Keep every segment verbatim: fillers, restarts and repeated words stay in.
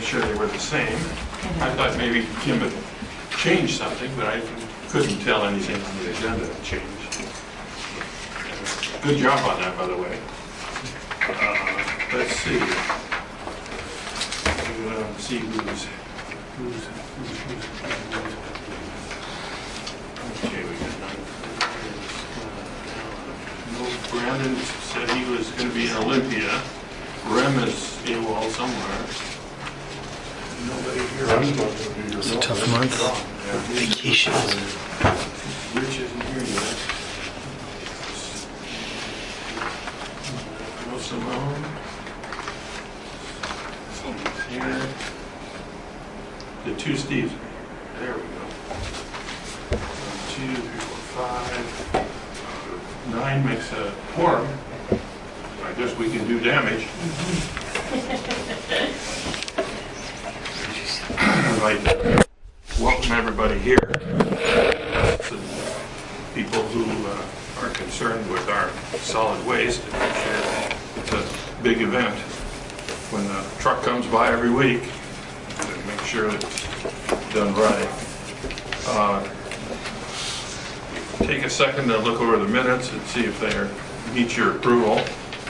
sure they were the same. I thought maybe Kim had changed something, but I couldn't tell anything on the agenda had changed. Good job on that, by the way. Uh, let's see. Uh, see who's, who's, who's, who's, who's. Okay, we got none. Uh, no, Brandon said he was going to be in Olympia. Rem is in Wall somewhere. Nobody here. It's a tough month. Yeah. Vacations. Rich isn't here yet. No Simone. Steve's here. The two Steves. There we go. One, two, three, four, five. Nine makes a quorum. I guess we can do damage. I'd like to welcome everybody here. The people who uh, are concerned with our solid waste. It's a big event. When the truck comes by every week, to make sure it's done right. Uh, take a second to look over the minutes and see if they meet your approval.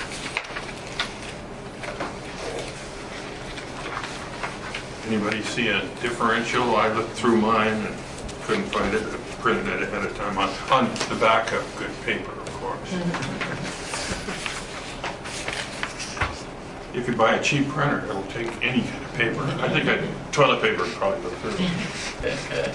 Anybody see a differential? I looked through mine and couldn't find it. I printed it ahead of time on, on the back of good paper, of course. If you buy a cheap printer, it'll take any kind of paper. I think I, toilet paper is probably the third.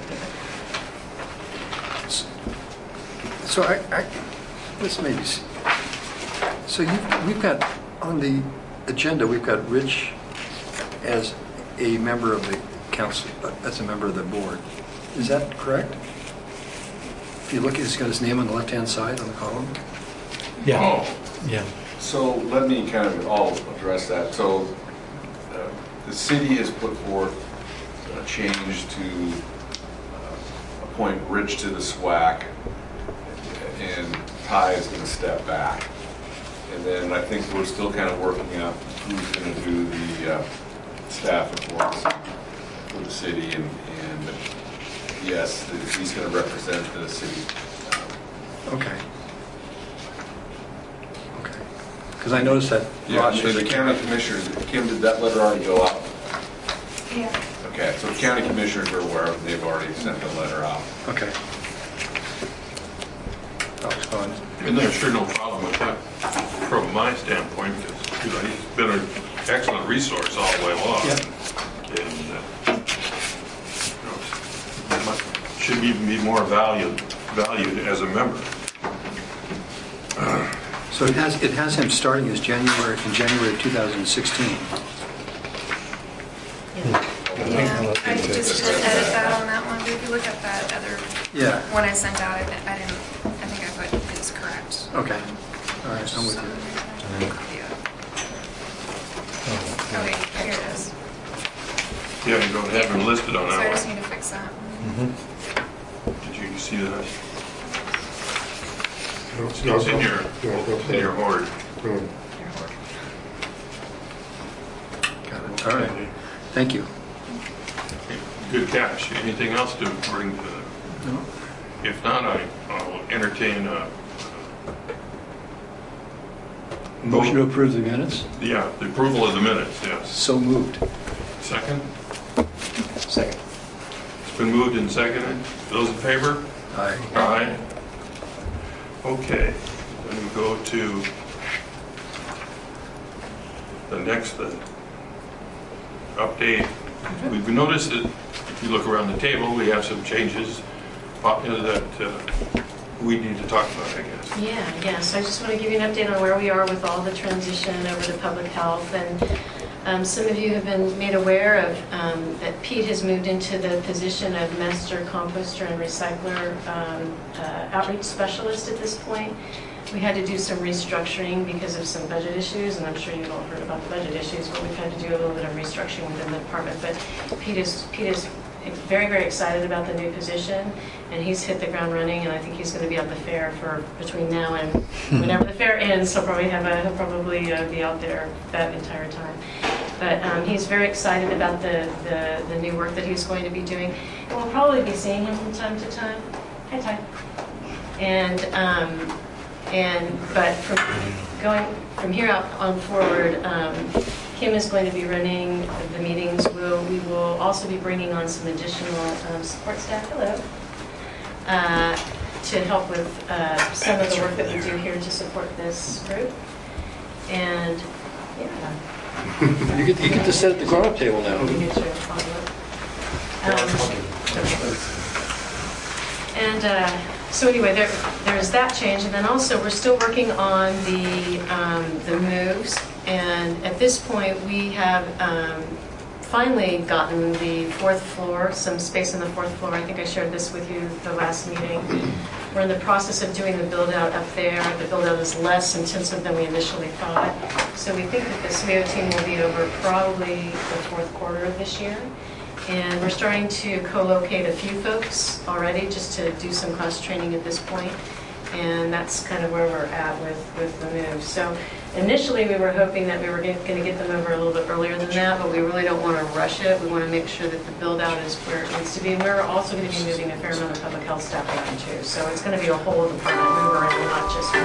So I, I this may be, so you, we've got, on the agenda, we've got Rich as a member of the council, as a member of the board. Is that correct? If you look, he's got his name on the left-hand side on the column. Yeah. Oh. Yeah. So let me kind of, I'll address that. So uh, the city has put forth a change to uh, appoint Rich to the SWAC, and Ty is going to step back. And then I think we're still kind of working out who's going to do the uh, staff reports for the city, and, and yes, he's going to represent the city. Okay. Okay. Because I noticed that. Yeah, and the county commissioners, Kim, did that letter already go out? Yeah. Okay, so the county commissioners are aware of it. They've already sent the letter out. Okay. That was fun. And there's sure no problem with that from my standpoint, because you know, he's been an excellent resource all the way along. Yep. And uh, you know, should even be more valued valued as a member. Uh, So it has, it has him starting as January, in January of two thousand sixteen. Yeah, I just edit that on that one, but if you look at that other Yeah. one I sent out, I didn't, I didn't, I think I put it's correct. Okay. All right, I'm with you. Yeah. Oh wait, here it is. yeah, you don't have him listed on So I just that need to fix that. one. Did you see that? No, It's no, in your, no, it's in your hoard. no. Got it. All right. Thank you. Good catch. Anything else to bring to? No? If not, I, I'll entertain a. Motion to approve the minutes? Yeah, the approval of the minutes. Yes. So moved. Second. Second. It's been moved and seconded. Those in favor? Aye. Aye. Okay, then we go to the next uh, update. We've noticed that if you look around the table, we have some changes uh, that uh, we need to talk about, I guess. Yeah, yeah. So I just want to give you an update on where we are with all the transition over to public health. And um, some of you have been made aware of um, that Pete has moved into the position of master composter and recycler um, uh, outreach specialist at this point. We had to do some restructuring because of some budget issues, and I'm sure you've all heard about the budget issues, but we've had to do a little bit of restructuring within the department. But Pete is, Pete is very, very excited about the new position, and he's hit the ground running, and I think he's going to be at the fair for between now and whenever the fair ends. He'll probably have a, he'll probably uh, be out there that entire time. But um, he's very excited about the, the, the new work that he's going to be doing. And we'll probably be seeing him from time to time. Hi, Ty. And, um, and, but from going from here out on forward, um, Kim is going to be running the meetings. We'll, we will also be bringing on some additional um, support staff, hello, uh, to help with uh, some of the work that we do here to support this group. And, yeah. You get, you get to sit at the grown-up table now. You get your follow-up. Um, And uh, so anyway, there, there's that change. And then also, we're still working on the, um, the moves. And at this point, we have um, finally gotten the fourth floor, some space on the fourth floor. I think I shared this with you the last meeting. We're in the process of doing the build-out up there. The build-out is less intensive than we initially thought. So we think that the S M E O team will be over probably the fourth quarter of this year. And we're starting to co-locate a few folks already just to do some cross-training at this point. And that's kind of where we're at with, with the move. So initially we were hoping that we were going to get them over a little bit earlier than that, but we really don't want to rush it. We want to make sure that the build-out is where it needs to be. And we're also going to be moving a fair amount of public health staff around too. So it's going to be a whole department mover and not just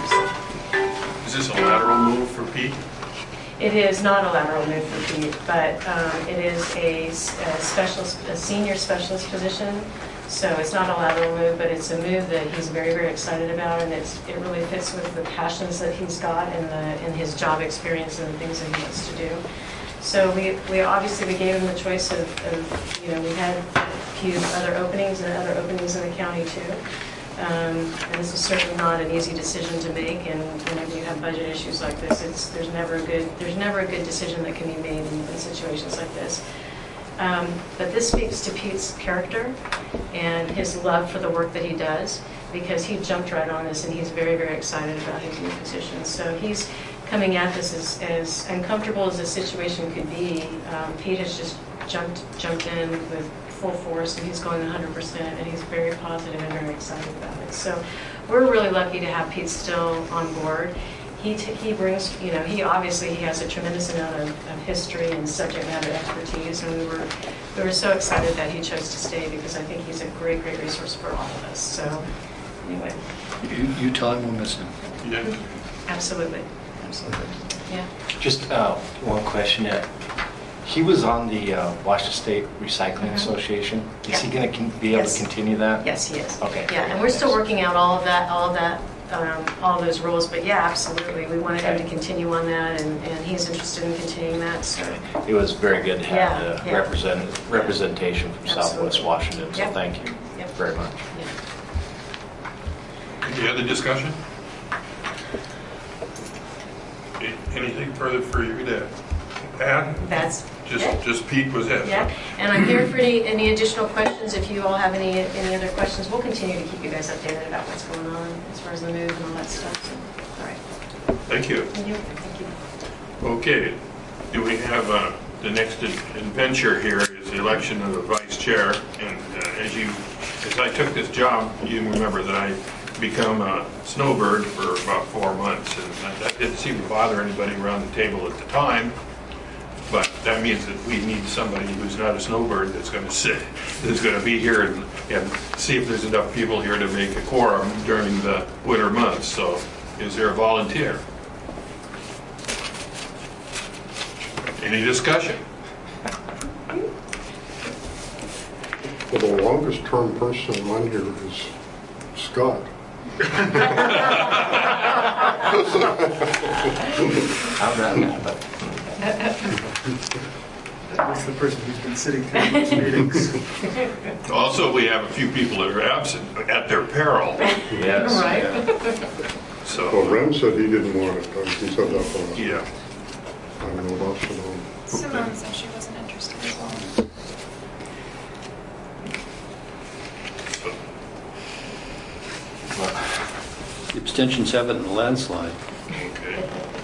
one team. Is this a lateral move for Pete? It is not a lateral move for Pete, but um, it is a, a specialist, a senior specialist position. So it's not a lateral move, but it's a move that he's very, very excited about, and it's, it really fits with the passions that he's got and the in his job experience and the things that he wants to do. So we, we obviously we gave him the choice of, of, you know, we had a few other openings and other openings in the county too. Um, and this is certainly not an easy decision to make, and whenever you have budget issues like this, it's there's never a good there's never a good decision that can be made in, in situations like this. Um, but this speaks to Pete's character and his love for the work that he does, because he jumped right on this and he's very, very excited about his new position. So he's coming at this as, as uncomfortable as the situation could be. Um, Pete has just jumped jumped in with full force, and he's going one hundred percent, and he's very positive and very excited about it. So we're really lucky to have Pete still on board. He, t he brings, you know, he obviously he has a tremendous amount of, of history and subject matter expertise, and we were we were so excited that he chose to stay, because I think he's a great, great resource for all of us. So anyway. You, you tell him we'll miss him. Yeah. Absolutely. Absolutely. Yeah. Just uh, one question. Uh, He was on the uh, Washington State Recycling Mhm. Association. Is Yeah. he going to be able Yes. to continue that? Yes, he is. Okay. Yeah, and we're still working out all of that, all of that, um, all of those rules. But yeah, absolutely, we wanted him to Okay. continue on that, and, and he's interested in continuing that. So It was very good to have Yeah, the yeah. represent, representation from Southwest Absolutely. Washington, so Yep. thank you Yep. very much. yeah. Any other discussion? Anything further for you to add? That's Just, it. just Pete was it? Yeah, and I'm here for any, any additional questions. If you all have any, any other questions, we'll continue to keep you guys updated about what's going on as far as the move and all that stuff. So, all right. Thank you. Thank you. Thank you. Okay, do we have, uh, the next adventure here is the election of the vice chair. And uh, as you, as I took this job, you remember that I become a snowbird for about four months. And that- that didn't seem to bother anybody around the table at the time. But that means that we need somebody who's not a snowbird that's going to sit, that's going to be here and, and see if there's enough people here to make a quorum during the winter months. So is there a volunteer? Any discussion? Well, the longest term person on here is Scott. I'm not mad, but That's the person who's been sitting through these meetings. Also, we have a few people that are absent at their peril. yes. Right. yeah. So, Well, Ren said he didn't want it, though. He said that for us. yeah. I don't know about Simone. Simone said she wasn't interested as well. The abstentions have it in a landslide. Okay.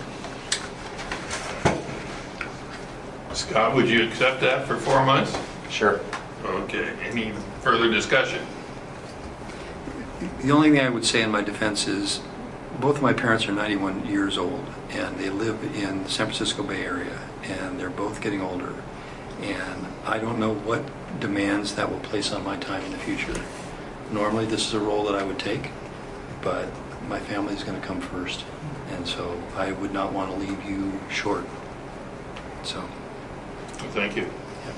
Scott, would you accept that for four months? Sure. Okay. Any further discussion? The only thing I would say in my defense is both of my parents are ninety-one years old, and they live in the San Francisco Bay Area, and they're both getting older. And I don't know what demands that will place on my time in the future. Normally, this is a role that I would take, but my family is going to come first, and so I would not want to leave you short. So, Well, thank you. yeah.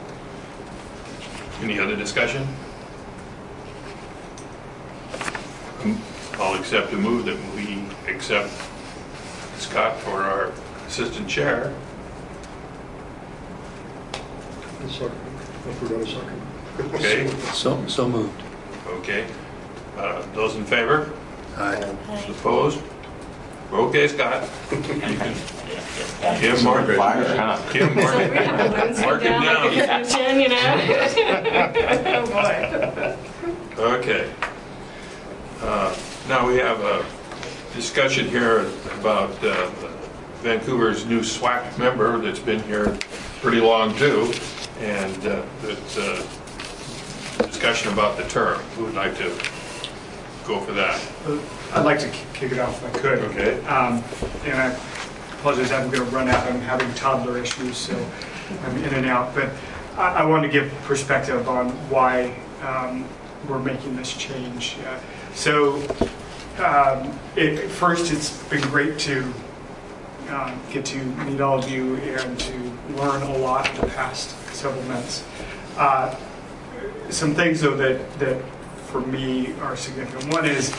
Any other discussion? I'll accept a move that we accept Scott for our assistant chair. A second. I forgot a second. Okay, So, so moved. okay. Uh, Those in favor? Aye. Opposed? Okay, Scott. You can, Kim, mark, Fire. Kim, mark So we're gonna have balloons mark come it down like down. a chin, you know? Oh, boy. Okay. Uh, Now we have a discussion here about uh, Vancouver's new SWAC member that's been here pretty long too, and uh, it's a discussion about the term. Who would like to go for that? I'd like to kick it off if I could. Okay. Um, And I apologize, I'm going to run out. I'm having toddler issues, so I'm in and out. But I I want to give perspective on why um, we're making this change. Uh, So um, it- first, it's been great to um, get to meet all of you and to learn a lot in the past several months. Uh, Some things, though, that, that for me are significant. One is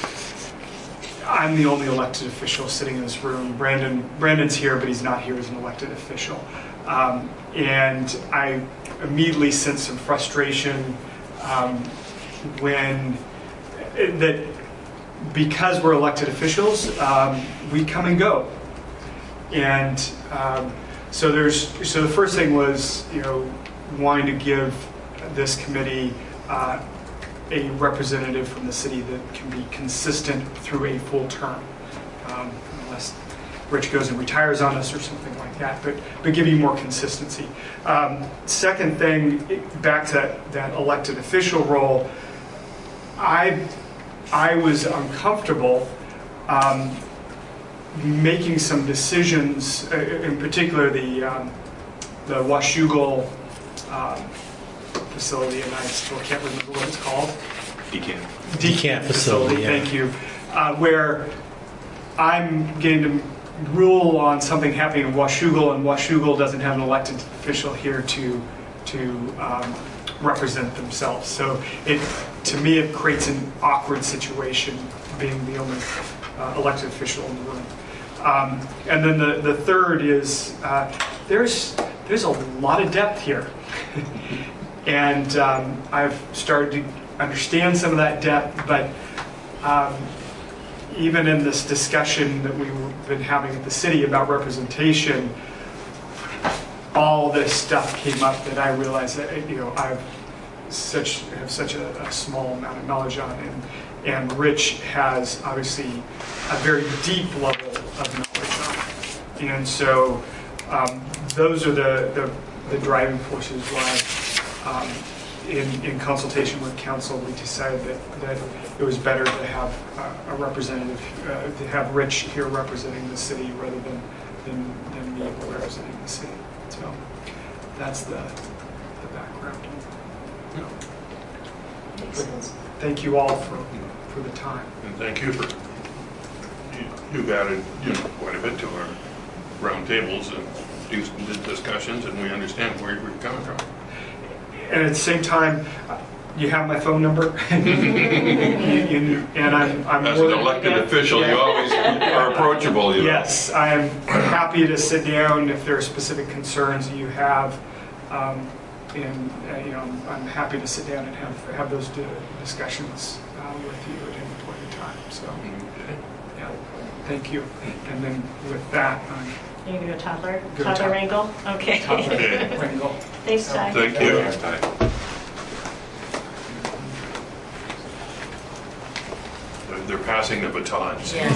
I'm the only elected official sitting in this room. Brandon, Brandon's here, but he's not here as an elected official. Um, and I immediately sense some frustration um, when that because we're elected officials, um, we come and go. And um, so there's so the first thing was, you know, wanting to give this committee uh, a representative from the city that can be consistent through a full term, um, unless Rich goes and retires on us or something like that, but, but give you more consistency. Um, second thing, back to that, that elected official role, I, I was uncomfortable um, making some decisions, uh, in particular the, um, the Washougal um, facility, and I still can't remember what it's called. Decant. Decant facility, facility, yeah. thank you. Uh, where I'm getting to rule on something happening in Washougal, and Washougal doesn't have an elected official here to to um, represent themselves. So it, to me, it creates an awkward situation being the only uh, elected official in the room. Um, and then the, the third is uh, there's there's a lot of depth here. And um, I've started to understand some of that depth, but um, even in this discussion that we've been having at the city about representation, all this stuff came up that I realized that, you know, I've such have such a, a small amount of knowledge on, and and Rich has obviously a very deep level of knowledge on it. And so um, those are the, the the driving forces why. Um, in, in consultation with council, we decided that, that it was better to have uh, a representative, uh, to have Rich here representing the city rather than, than, than me representing the city. So that's the, the background. Makes sense. Thank you all for, for the time. And thank you for, you- you've added, you know, quite a bit to our roundtables and do- discussions, and we understand where you're coming from. And at the same time, uh, you have my phone number. You- you- And I'm, I'm As more an than- elected official, you always are approachable, you know. Yes, I am happy to sit down if there are specific concerns that you have. Um, And, uh, you know, I'm- I'm happy to sit down and have, have those di- discussions uh, with you at any point in time. So, Okay. yeah, thank you. And then with that, I'm You're gonna go toddler? Go Toddler toddler. wrangle? Okay. Toddler Okay. Wrangle. Thanks, Ty. Thank you. They're- They're passing the batons. Yes,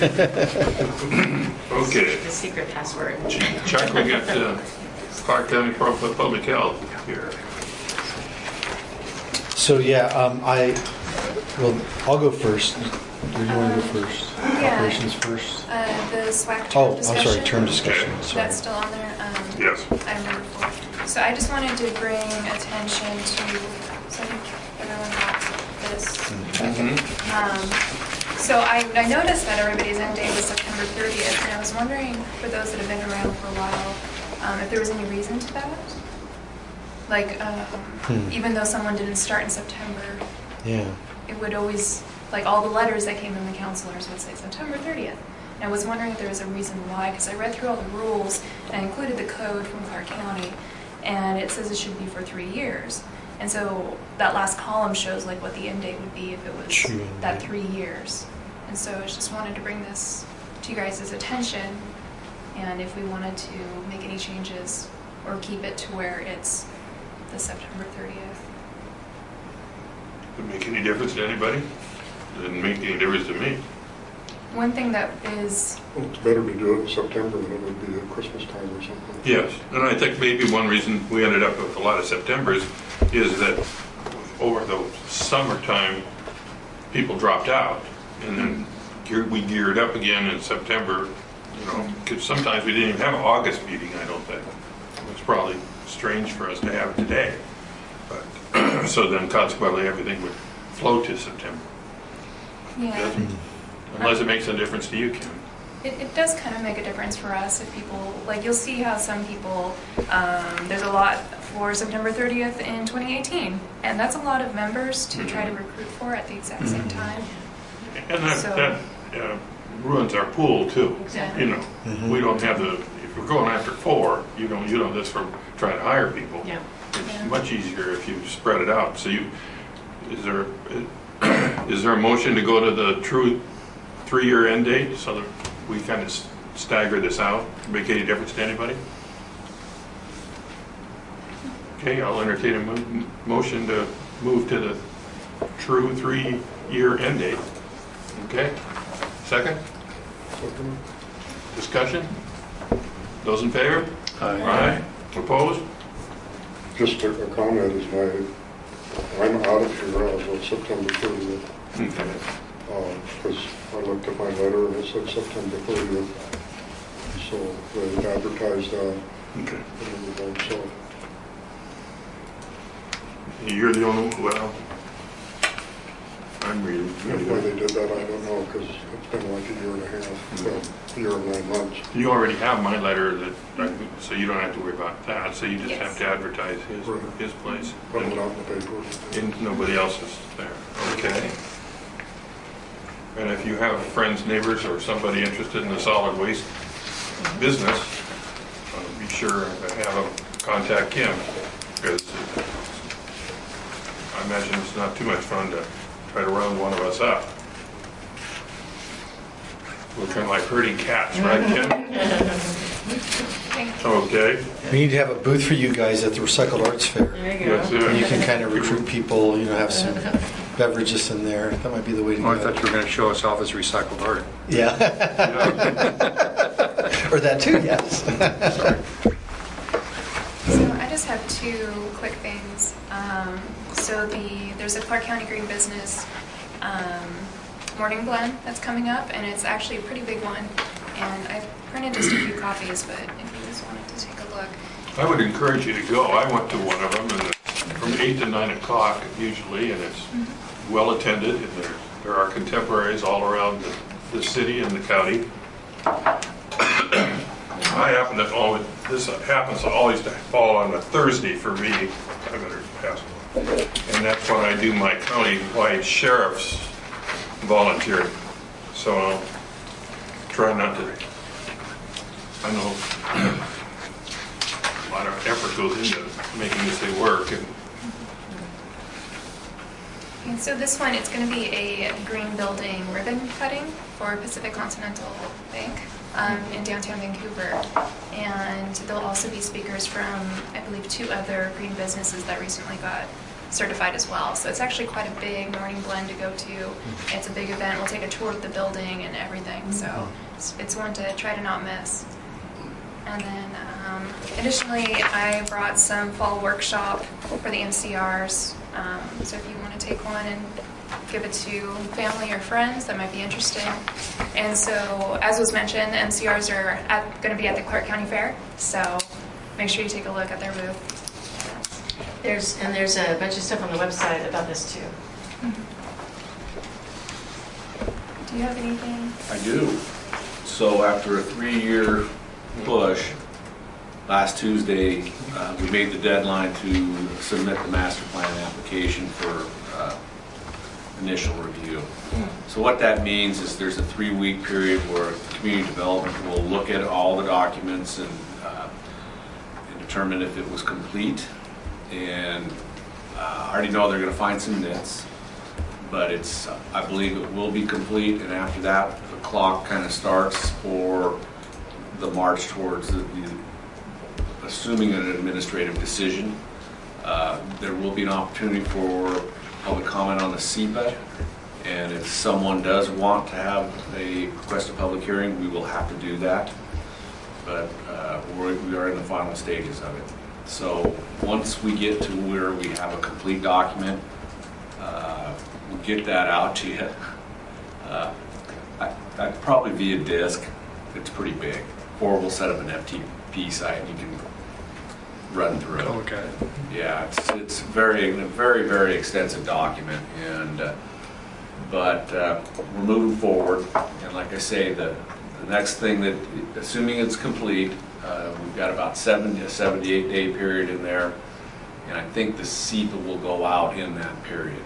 Okay. the secret password. Chuck, we got uh, Clark County Public Health here. So yeah, um, I, well, I'll go first. Do you want to go first? Yeah. Operations first? Uh, the SWAC Oh, term I'm discussion. sorry, term discussion, sorry. That's still on there? Um, Yes. Item number four. So I just wanted to bring attention to, so everyone got this. Mm-hmm. Um, So I, I noticed that everybody's end date was September thirtieth, and I was wondering, for those that have been around for a while, um, if there was any reason to that? Like, um, Hmm. even though someone didn't start in September, Yeah. it would always, like, all the letters that came from the counselors would say September thirtieth. And I was wondering if there was a reason why, because I read through all the rules, and I included the code from Clark County, and it says it should be for three years. And so that last column shows like what the end date would be if it was True end that date. three years. And so I just wanted to bring this to you guys' attention, and if we wanted to make any changes or keep it to where it's the September thirtieth. Does it make any difference to anybody? Doesn't make any difference to me. One thing that is, Well, it's better to do it in September than it would be at Christmas time or something. Yes, and I think maybe one reason we ended up with a lot of Septembers is that over the summertime, people dropped out, and then gear- we geared up again in September, you know, because sometimes we didn't even have an August meeting, I don't think. It's probably strange for us to have it today, but, so then consequently, everything would flow to September. yeah, Doesn't- Unless it makes a difference to you, Kim. it, it does kind of make a difference for us if people, like, you'll see how some people, um, there's a lot for September thirtieth in twenty eighteen, and that's a lot of members to try to recruit for at the exact same time. And that, So- that uh, ruins our pool too. Exactly. You know, Mhm. we don't have the, if we're going after four, you don't, you know this from trying to hire people. Yeah. It's Yeah. much easier if you spread it out. So you, is there, is there a motion to go to the true three-year end date so that we kind of stagger this out? Make any difference to anybody? Okay, I'll entertain a mo- motion to move to the true three-year end date. Okay, second? Second. Discussion? Those in favor? Aye. Opposed? Just a a comment is my, I'm out of here as of September thirtieth. Okay. Because I looked at my letter and it said September thirtieth. So they advertised that Okay. and everything, so. You're the only, well, I'm reading. And why they did that, I don't know, because it's been like a year and a half, well, a year and nine months. You already have my letter that, so you don't have to worry about that. So you just Yes. have to advertise his, Right. his place. Put it out in the paper. And nobody else is there. Okay. And if you have friends, neighbors, or somebody interested in the solid waste business, uh, be sure to have them contact Kim, because I imagine it's not too much fun to try to round one of us up. We're kind of like herding cats, right, Kim? Thank you. Okay. We need to have a booth for you guys at the Recycled Arts Fair. There you That's go. it. And you can kind of recruit people, you know, have some beverages in there. That might be the way to Oh, I do thought it. you were going to show us off as recycled art. Yeah. Or that too, yes. So I just have two quick things. Um, so the there's a Clark County Green Business um, morning blend that's coming up, and it's actually a pretty big one. And I printed just a few copies, but if you just wanted to take a look. I would encourage you to go. I went to one of them, and it's from eight to nine o'clock usually, and it's well attended, and there, there are contemporaries all around the, the city and the county. I happen to always, this happens to always to fall on a Thursday for me. I better pass one. And that's when I do my county-wide sheriff's volunteering. So I'll try not to, I know a lot of effort goes into making this thing work. And And so this one, it's going to be a green building ribbon cutting for Pacific Continental Bank um, in downtown Vancouver. And there'll also be speakers from, I believe, two other green businesses that recently got certified as well. So it's actually quite a big morning blend to go to. It's a big event. We'll take a tour of the building and everything. So it's, it's one to try to not miss. And then um, additionally, I brought some fall workshop for the M C Rs. Um, so if you want to take one and give it to family or friends that might be interested. And so, as was mentioned, the M C Rs are going to be at the Clark County Fair, so make sure you take a look at their booth. There's, and there's a bunch of stuff on the website about this too. Do you have anything? I do. So after a three-year push, last Tuesday, uh, we made the deadline to submit the master plan application for uh, initial review. So what that means is there's a three-week period where community development will look at all the documents and, uh, and determine if it was complete. And uh, I already know they're going to find some nits, but it's, I believe it will be complete. And after that, the clock kind of starts for the march towards the, the assuming an administrative decision. Uh, there will be an opportunity for public comment on the S E P A, and if someone does want to have a request a public hearing, we will have to do that. But uh, we're, we are in the final stages of it. So once we get to where we have a complete document, uh, we'll get that out to you. Uh, I, I'd probably via disk. It's pretty big. Or we'll set up an F T P site and you can run through it. Okay. Yeah, it's, it's very, very, very extensive document, and uh, but uh, we're moving forward. And like I say, the the next thing that, assuming it's complete, uh, we've got about seventy to seventy-eight day period in there, and I think the S E P A will go out in that period.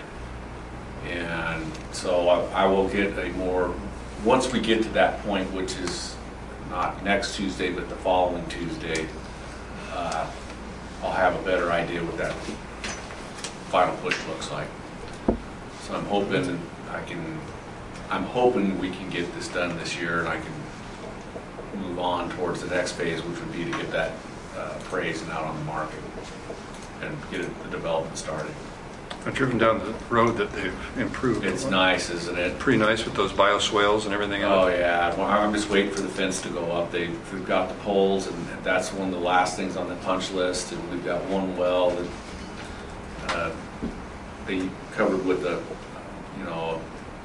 And so I, I will get a more, once we get to that point, which is not next Tuesday, but the following Tuesday, uh, I'll have a better idea what that final push looks like. So I'm hoping I can, I'm hoping we can get this done this year, and I can move on towards the next phase, which would be to get that uh, appraised and out on the market and get it, the development started. I've driven down the road that they've improved. It's nice, isn't it? Pretty nice with those bioswales and everything in it. Oh yeah, well, I'm just waiting for the fence to go up. They, we've got the poles, and that's one of the last things on the punch list. And we've got one well that uh, they covered with a, you know,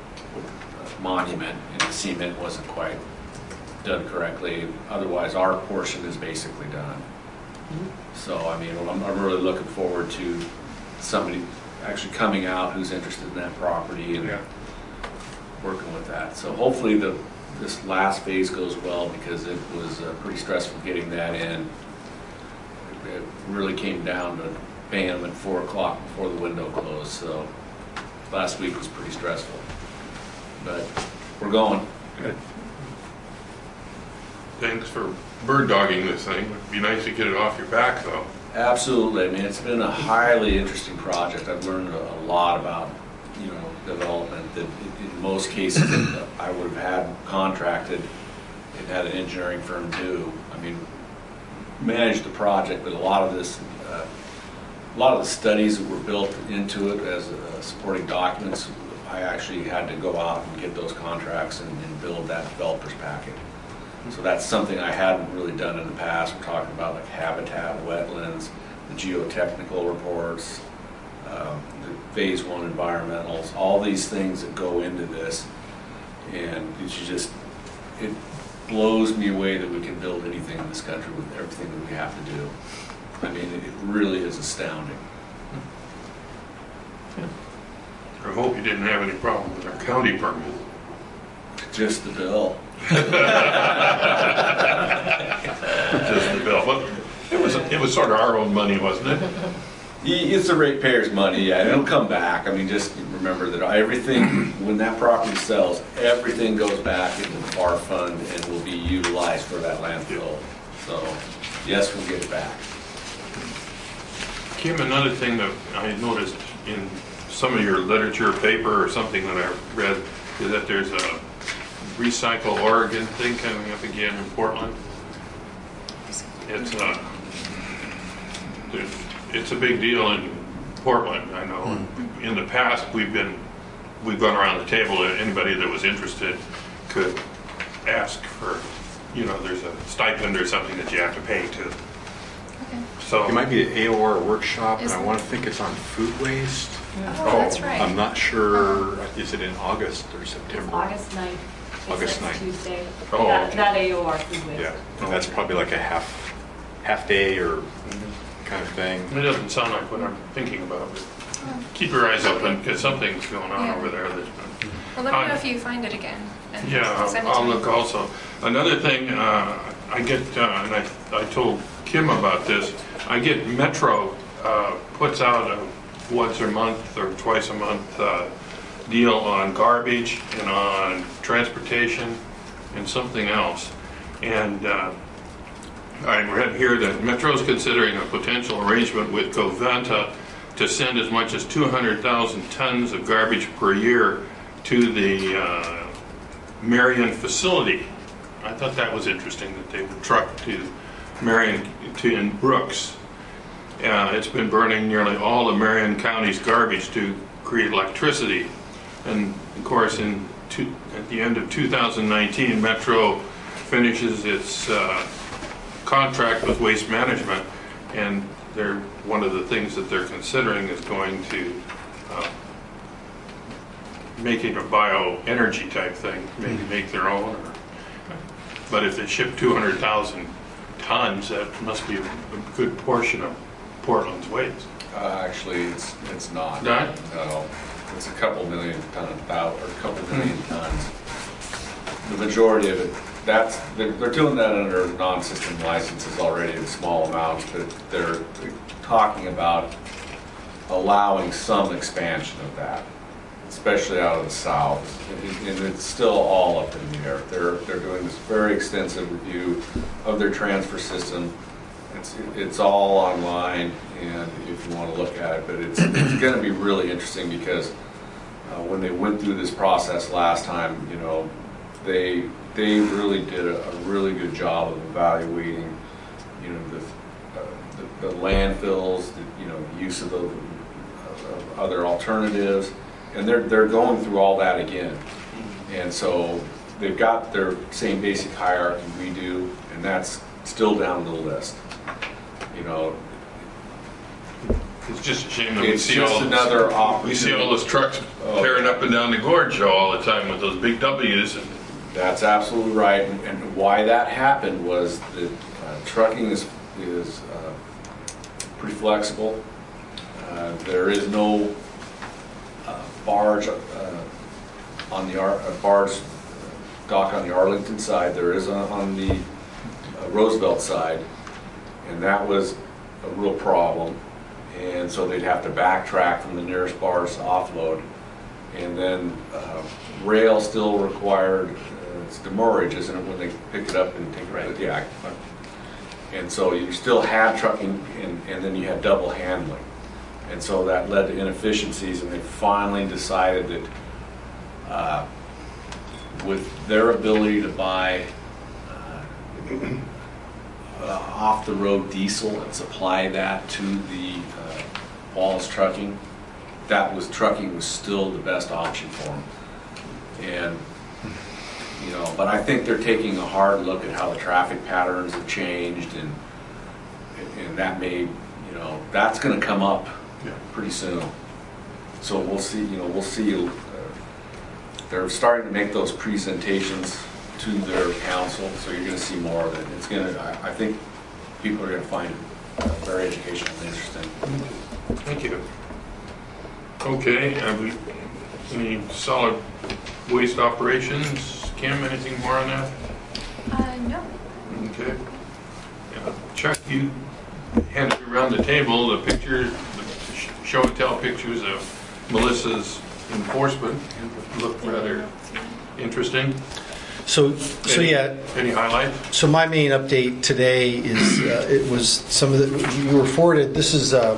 a monument, and the cement wasn't quite done correctly. Otherwise, our portion is basically done. Mm-hmm. So I mean, I'm, I'm really looking forward to somebody actually coming out who's interested in that property and yeah. working with that. So hopefully the this last phase goes well, because it was uh, pretty stressful getting that in. It, it really came down to bam at four o'clock before the window closed. So last week was pretty stressful, but we're going. Good. Thanks for bird dogging this thing. It'd be nice to get it off your back, though. Absolutely. I mean, it's been a highly interesting project. I've learned a, a lot about, you know, development that in most cases I would have had contracted and had an engineering firm do. I mean, manage the project, but a lot of this, uh, a lot of the studies that were built into it as uh, supporting documents, I actually had to go out and get those contracts and, and build that developer's packet. So that's something I hadn't really done in the past. We're talking about like habitat, wetlands, the geotechnical reports, um, the phase one environmentals, all these things that go into this. And it's just, it blows me away that we can build anything in this country with everything that we have to do. I mean, it really is astounding. I hope you didn't have any problem with our county permit. Just the bill. Just the bill. But it was it was sort of our own money, wasn't it? It's the ratepayers' money, yeah. It'll come back. I mean, just remember that everything, when that property sells, everything goes back into the bar fund and will be utilized for that landfill. So, yes, we'll get it back. Kim, another thing that I noticed in some of your literature paper or something that I read is that there's a Recycle Oregon thing coming up again in Portland. It's a, it's a big deal in Portland, I know. Mm-hmm. In the past, we've been, we've gone around the table, and anybody that was interested could ask for, you know, there's a stipend or something that you have to pay to. Okay. So it might be an A O R workshop, Is and I want to think it's on food waste. Oh, that's right. I'm not sure, is it in August or It's September? August ninth. It's August next ninth. Tuesday. Oh, That, okay. that A O R food waste. Yeah, and that's probably like a half, half day or kind of thing. It doesn't sound like what I'm thinking about, but keep your eyes open, because something's going on Yeah. over there that's been... Well, let me know Uh, if you find it again. And Yeah, send it I'll to me. look also. Another thing, uh, I get, uh, and I, I told Kim about this, I get Metro uh, puts out a once a month or twice a month uh, deal on garbage and on transportation and something else. And uh, I read here that Metro is considering a potential arrangement with Covanta to send as much as two hundred thousand tons of garbage per year to the uh, Marion facility. I thought that was interesting that they would truck to Marion to in Brooks. Uh, it's been burning nearly all of Marion County's garbage to create electricity. And of course, in two, at the end of two thousand nineteen, Metro finishes its uh, contract with Waste Management, and they're one of the things that they're considering is going to uh, making a bioenergy type thing, maybe make their own. Or, but if they ship two hundred thousand tons, that must be a, a good portion of Portland's waste. Uh, actually, it's, it's not. Not? No, it's a couple million ton, thou- or a couple million tons. The majority of it, that's, they're, they're doing that under non-system licenses already in small amounts, but they're talking about allowing some expansion of that, especially out of the south. And, and it's still all up in the air. They're, they're doing this very extensive review of their transfer system. It's, it's all online, and if you want to look at it, but it's, it's going to be really interesting because uh, when they went through this process last time, you know, they they really did a, a really good job of evaluating, you know, the uh, the, the landfills, the, you know, use of the of other alternatives, and they're they're going through all that again, and so they've got their same basic hierarchy we do, and that's still down the list. You know, It's just a shame that we it's see just all another we opportunity. see all those trucks Oh. tearing up and down the gorge all the time with those big W's. And That's absolutely right, and, and why that happened was that uh, trucking is is uh, pretty flexible. Uh, there is no uh, barge uh, on the Ar uh, barge dock on the Arlington side. There is on, on the uh, Roosevelt side, and that was a real problem. And so they'd have to backtrack from the nearest barge to offload, and then uh, rail still required. Uh, it's demurrage, isn't it, when they pick it up and take it right? Yeah. And so you still had trucking, and, and then you had double handling. And so that led to inefficiencies, and they finally decided that uh, with their ability to buy uh, uh, off-the-road diesel and supply that to the uh, Wallace Trucking, that was trucking was still the best option for them. And you know, but I think they're taking a hard look at how the traffic patterns have changed, and and that may, you know, that's going to come up yeah. pretty soon. So we'll see. You know, we'll see. Uh, they're starting to make those presentations to their council, so you're going to see more of it. It's going to. I, I think people are going to find it uh, very educational and interesting. Thank you. Okay, have we any solid waste operations? Kim, anything more on that? Uh, no. Okay. Yeah. Chuck, you handed around the table the pictures, the sh- show and tell pictures of Melissa's enforcement. Looked rather interesting. So, so Any- yeah, Any highlights? so my main update today is, uh, it was some of the, you were forwarded, this is, um,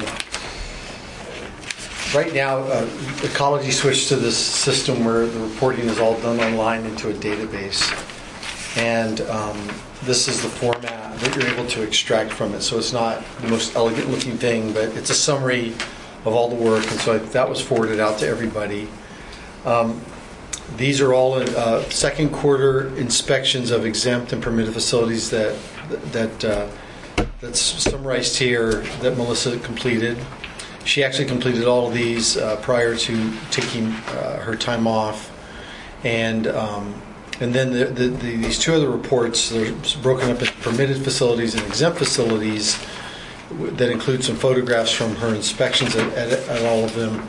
right now, uh, Ecology switched to this system where the reporting is all done online into a database. And um, this is the format that you're able to extract from it. So it's not the most elegant looking thing, but it's a summary of all the work. And so I, that was forwarded out to everybody. Um, these are all uh, second quarter inspections of exempt and permitted facilities that that uh, that's summarized here that Melissa completed. She actually completed all of these uh, prior to taking uh, her time off. And um, and then the, the, the, these two other reports, they're broken up into permitted facilities and exempt facilities that include some photographs from her inspections at, at, at all of them.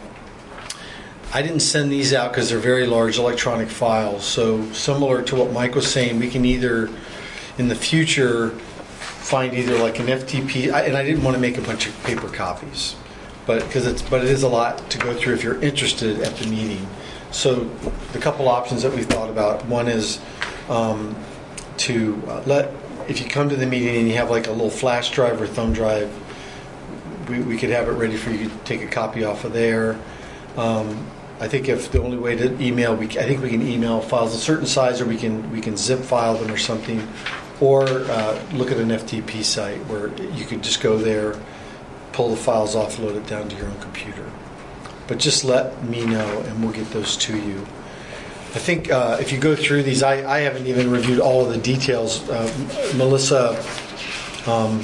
I didn't send these out because they're very large electronic files. So similar to what Mike was saying, we can either, in the future, find either like an F T P, and I didn't want to make a bunch of paper copies, but because it's but it is a lot to go through if you're interested at the meeting. So the couple options that we thought about, one is um, to uh, let, if you come to the meeting and you have like a little flash drive or thumb drive, we, we could have it ready for you to take a copy off of there. Um, I think if the only way to email, we, I think we can email files a certain size, or we can we can zip file them or something, or uh, look at an F T P site where you could just go there, pull the files off, load it down to your own computer. But just let me know, and we'll get those to you. I think uh, if you go through these, I, I haven't even reviewed all of the details. Uh, Melissa um,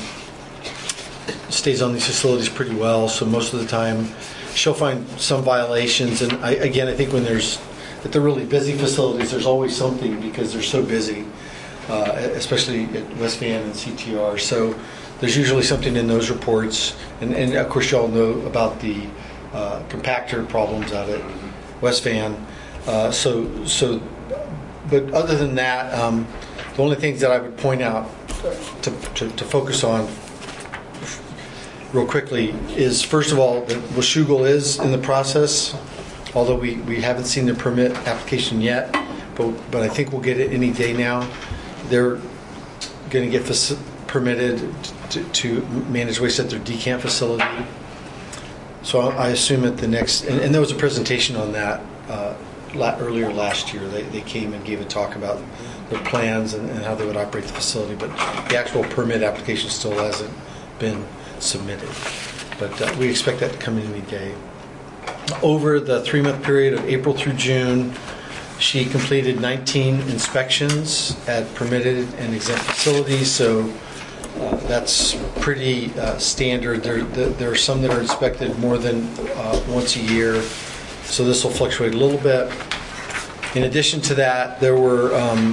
stays on these facilities pretty well, so most of the time she'll find some violations. And I, again, I think when there's, at the really busy facilities, there's always something because they're so busy, uh, especially at West Van and C T R. So there's usually something in those reports. And, and of course, you all know about the uh, compactor problems out at West Van. Uh, so, so, but other than that, um, the only things that I would point out to, to, to focus on real quickly is, first of all, that Washougal is in the process, although we, we haven't seen the permit application yet, but but I think we'll get it any day now. They're going to get faci- permitted to, to manage waste at their decant facility. So I assume at the next, and, and there was a presentation on that uh, la- earlier last year. They, they came and gave a talk about their plans and, and how they would operate the facility, but the actual permit application still hasn't been submitted. But uh, we expect that to come in any day. Over the three-month period of April through June, she completed nineteen inspections at permitted and exempt facilities, so uh, that's pretty uh, standard. There, there are some that are inspected more than uh, once a year, so this will fluctuate a little bit. In addition to that, there were um,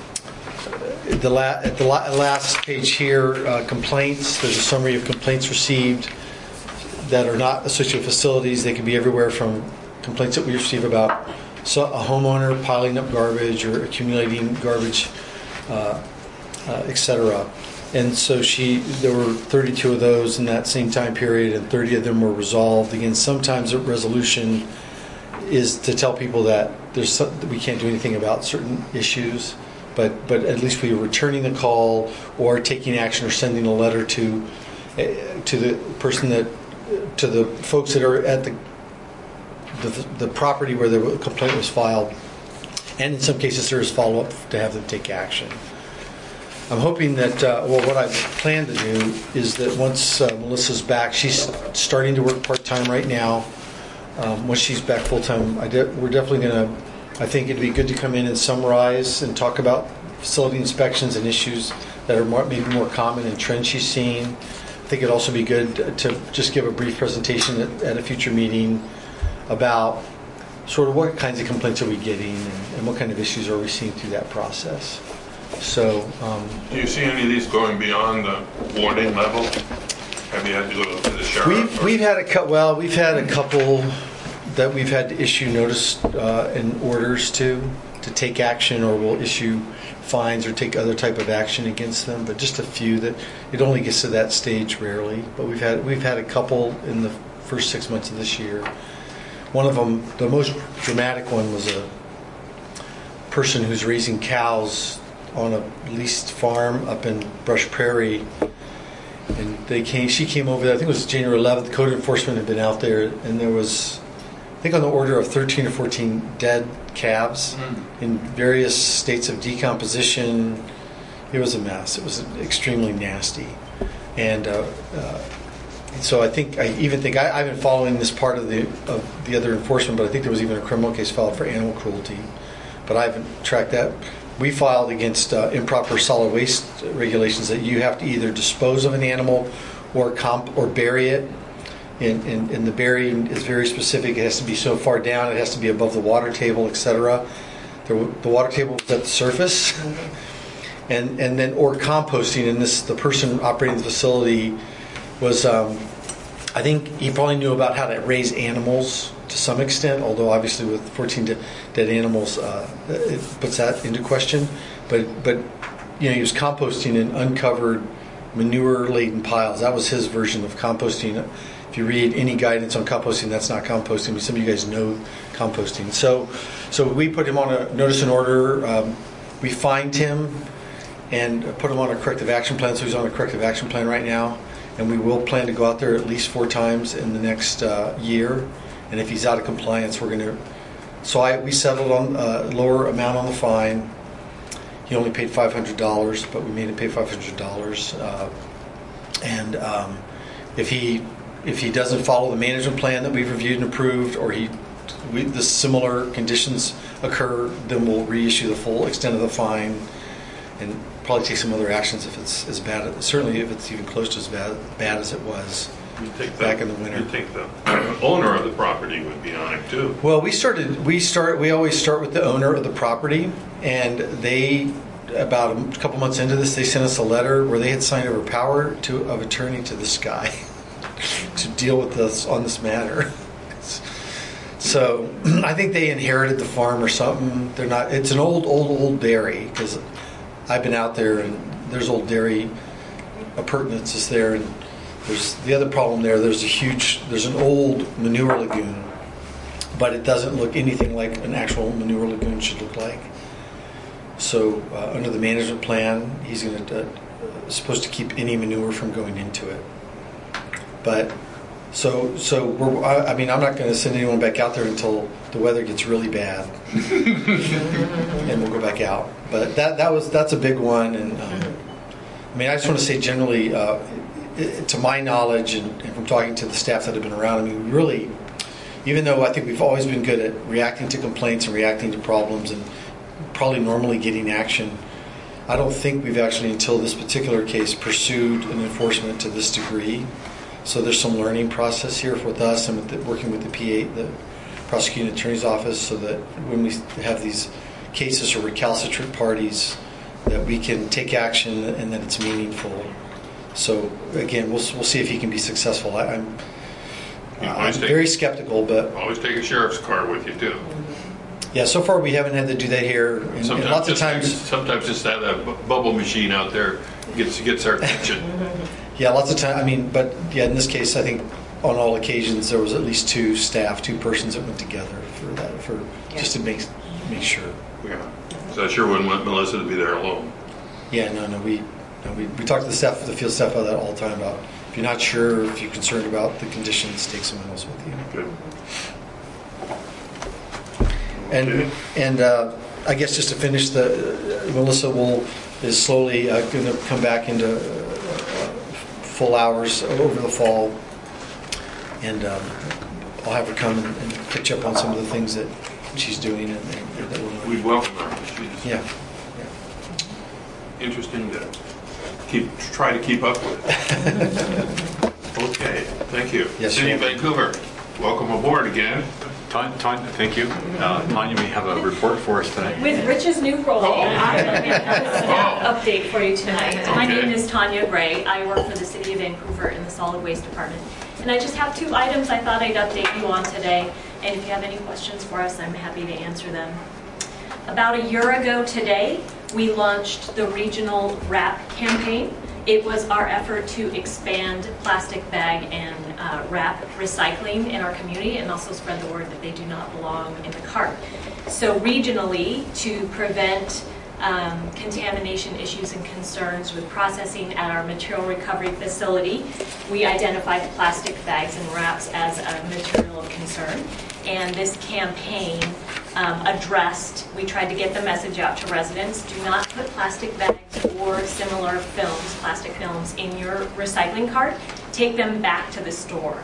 the la- at the la- last page here, uh, complaints. There's a summary of complaints received that are not associated with facilities. They can be everywhere from complaints that we receive about so a homeowner piling up garbage or accumulating garbage, uh, uh, et cetera. And so she, there were thirty-two of those in that same time period, and thirty of them were resolved. Again, sometimes a resolution is to tell people that there's some, that we can't do anything about certain issues, but but at least we are returning the call or taking action or sending a letter to uh, to the person that to the folks that are at the, the the property where the complaint was filed, and in some cases there is follow-up to have them take action. I'm hoping that, uh, well, what I plan to do is that once uh, Melissa's back, she's starting to work part-time right now. Um, once she's back full-time, I de- we're definitely going to, I think it'd be good to come in and summarize and talk about facility inspections and issues that are more, maybe more common and trends she's seeing. I think it'd also be good to just give a brief presentation at, at a future meeting about sort of what kinds of complaints are we getting and, and what kind of issues are we seeing through that process. So, um, do you see any of these going beyond the warning level? Have you had to go to the sheriff? We've, or? we've had a couple. Well, we've had a couple that we've had to issue notice uh, and orders to to take action, or we'll issue fines or take other type of action against them. But just a few that it only gets to that stage rarely. But we've had we've had a couple in the first six months of this year. One of them, the most dramatic one, was a person who's raising cows on a leased farm up in Brush Prairie, and they came. She came over there. I think it was January eleventh. Code enforcement had been out there, and there was, I think, on the order of thirteen or fourteen dead calves mm. in various states of decomposition. It was a mess. It was extremely nasty, and uh, uh, so I think I even think I, I've been following this part of the of the other enforcement, but I think there was even a criminal case filed for animal cruelty, but I haven't tracked that. We filed against uh, improper solid waste regulations that you have to either dispose of an animal or comp or bury it And, and, and the burying is very specific. It has to be so far down, it has to be above the water table, et cetera. The, the water table is at the surface. And, and then, or composting, and this, the person operating the facility was, um, I think he probably knew about how to raise animals to some extent, although obviously with fourteen de- dead animals, uh, it puts that into question. But, but, you know, he was composting in uncovered manure-laden piles. That was his version of composting. If you read any guidance on composting, that's not composting, but some of you guys know composting. So, so we put him on a notice and order. Um, we fined him and put him on a corrective action plan. So he's on a corrective action plan right now, and we will plan to go out there at least four times in the next uh, year. And if he's out of compliance, we're going to. So I we settled on a lower amount on the fine. He only paid five hundred dollars, but we made him pay five hundred dollars. Uh, and um, if he if he doesn't follow the management plan that we've reviewed and approved, or he we, the similar conditions occur, then we'll reissue the full extent of the fine, and probably take some other actions if it's as bad. Certainly, if it's even close to as bad, bad as it was You think back the, in the winter. You think the owner of the property would be on it too? Well, we started. We start. We always start with the owner of the property, and they, about a couple months into this, they sent us a letter where they had signed over power to of attorney to this guy to deal with us on this matter. So I think they inherited the farm or something. They're not. It's an old, old, old dairy, because I've been out there and there's old dairy appurtenances there. And there's the other problem there. There's a huge. There's an old manure lagoon, but it doesn't look anything like an actual manure lagoon should look like. So uh, under the management plan, he's going to uh, supposed to keep any manure from going into it. But so so we're. I, I mean, I'm not going to send anyone back out there until the weather gets really bad, and we'll go back out. But that that was that's a big one. And um, I mean, I just want to say generally, uh, it, to my knowledge, and, and from talking to the staff that have been around, I mean, we really, even though I think we've always been good at reacting to complaints and reacting to problems and probably normally getting action, I don't think we've actually, until this particular case, pursued an enforcement to this degree. So there's some learning process here with us and with the, working with the P A, the prosecuting attorney's office, so that when we have these cases or recalcitrant parties, that we can take action and that it's meaningful. So again, we'll we'll see if he can be successful. I, I'm, uh, I'm take, very skeptical, but always take a sheriff's car with you too. Yeah, so far we haven't had to do that here. And, sometimes and lots just, of times, sometimes just that, that bu- bubble machine out there gets gets our attention. Yeah, lots of time. I mean, but yeah, in this case, I think on all occasions there was at least two staff, two persons that went together for that, for Yeah. just to make make sure. Yeah, so I sure wouldn't want Melissa to be there alone. Yeah, no, no, we no, we we talk to the staff, the field staff about that all the time. About if you're not sure, if you're concerned about the conditions, take someone else with you. Good. And Okay. and uh, I guess just to finish, the uh, Melissa will is slowly uh, going to come back into uh, full hours over the fall, and um, I'll have her come and, and catch up on some of the things that she's doing. And, and that we're We'd welcome her. She's yeah, interesting to keep try to keep up with. Okay, thank you. Yes, City sir. of Vancouver, welcome aboard again. Tanya, Tanya, thank you. Uh, Tanya, we have a report for us tonight. With Rich's new role, Oh. I have a staff update for you tonight. My Okay. name is Tanya Gray. I work for the City of Vancouver in the Solid Waste Department. And I just have two items I thought I'd update you on today. And if you have any questions for us, I'm happy to answer them. About a year ago today, we launched the regional WRAP campaign. It was our effort to expand plastic bag and uh, wrap recycling in our community, and also spread the word that they do not belong in the cart. So regionally, to prevent um, contamination issues and concerns with processing at our material recovery facility, we identified plastic bags and wraps as a material of concern. And this campaign um, addressed, we tried to get the message out to residents, do not put plastic bags or similar films, plastic films, in your recycling cart. Take them back to the store.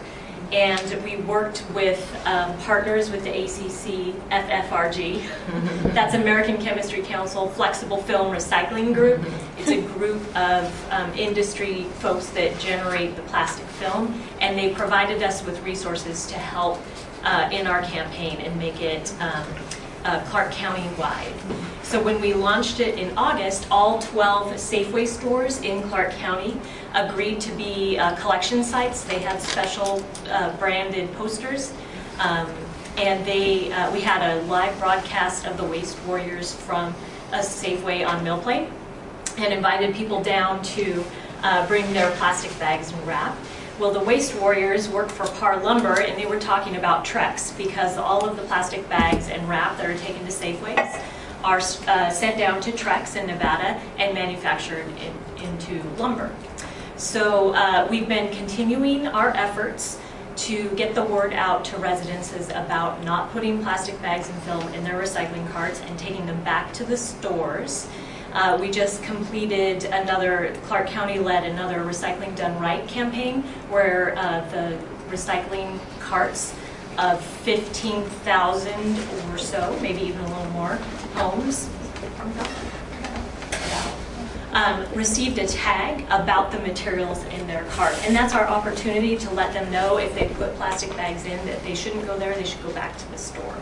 And we worked with um, partners with the A C C F F R G. That's American Chemistry Council Flexible Film Recycling Group. It's a group of um, industry folks that generate the plastic film, and they provided us with resources to help uh, in our campaign and make it um, uh, Clark County-wide. So when we launched it in August, all twelve Safeway stores in Clark County agreed to be uh, collection sites. They had special uh, branded posters, um, and they uh, we had a live broadcast of the Waste Warriors from a Safeway on Mill Plain, and invited people down to uh, bring their plastic bags and wrap. Well, the Waste Warriors worked for Par Lumber, and they were talking about Trex, because all of the plastic bags and wrap that are taken to Safeways are uh, sent down to Trex in Nevada and manufactured in, into lumber. So uh, we've been continuing our efforts to get the word out to residences about not putting plastic bags and film in their recycling carts and taking them back to the stores. Uh, we just completed another, Clark County led another Recycling Done Right campaign, where uh, the recycling carts of fifteen thousand or so, maybe even a little more, homes um, received a tag about the materials in their cart. And that's our opportunity to let them know if they put plastic bags in that they shouldn't go there, they should go back to the store.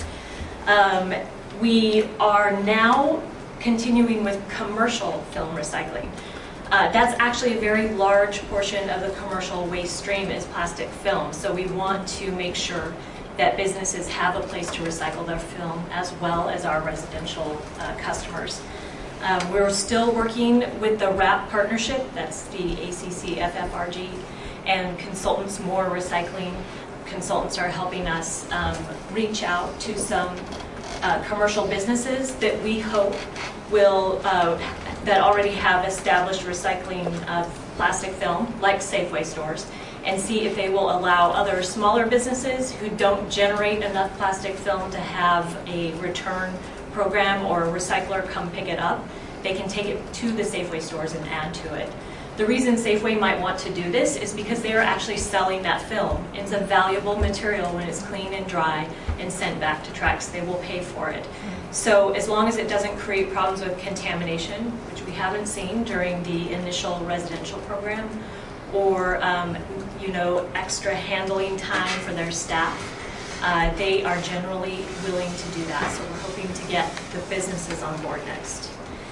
Um, we are now continuing with commercial film recycling. Uh, that's actually a very large portion of the commercial waste stream is plastic film. So we want to make sure that businesses have a place to recycle their film, as well as our residential uh, customers. Um, we're still working with the WRAP partnership, that's the A C C F F R G, and Consultants More Recycling. Consultants are helping us um, reach out to some uh, commercial businesses that we hope will, uh, that already have established recycling of plastic film, like Safeway stores, and see if they will allow other smaller businesses who don't generate enough plastic film to have a return program or a recycler come pick it up. They can take it to the Safeway stores and add to it. The reason Safeway might want to do this is because they are actually selling that film. It's a valuable material when it's clean and dry and sent back to Trex. They will pay for it. So as long as it doesn't create problems with contamination, which we haven't seen during the initial residential program, or um, you know, extra handling time for their staff, uh, they are generally willing to do that. So we're hoping to get the businesses on board next.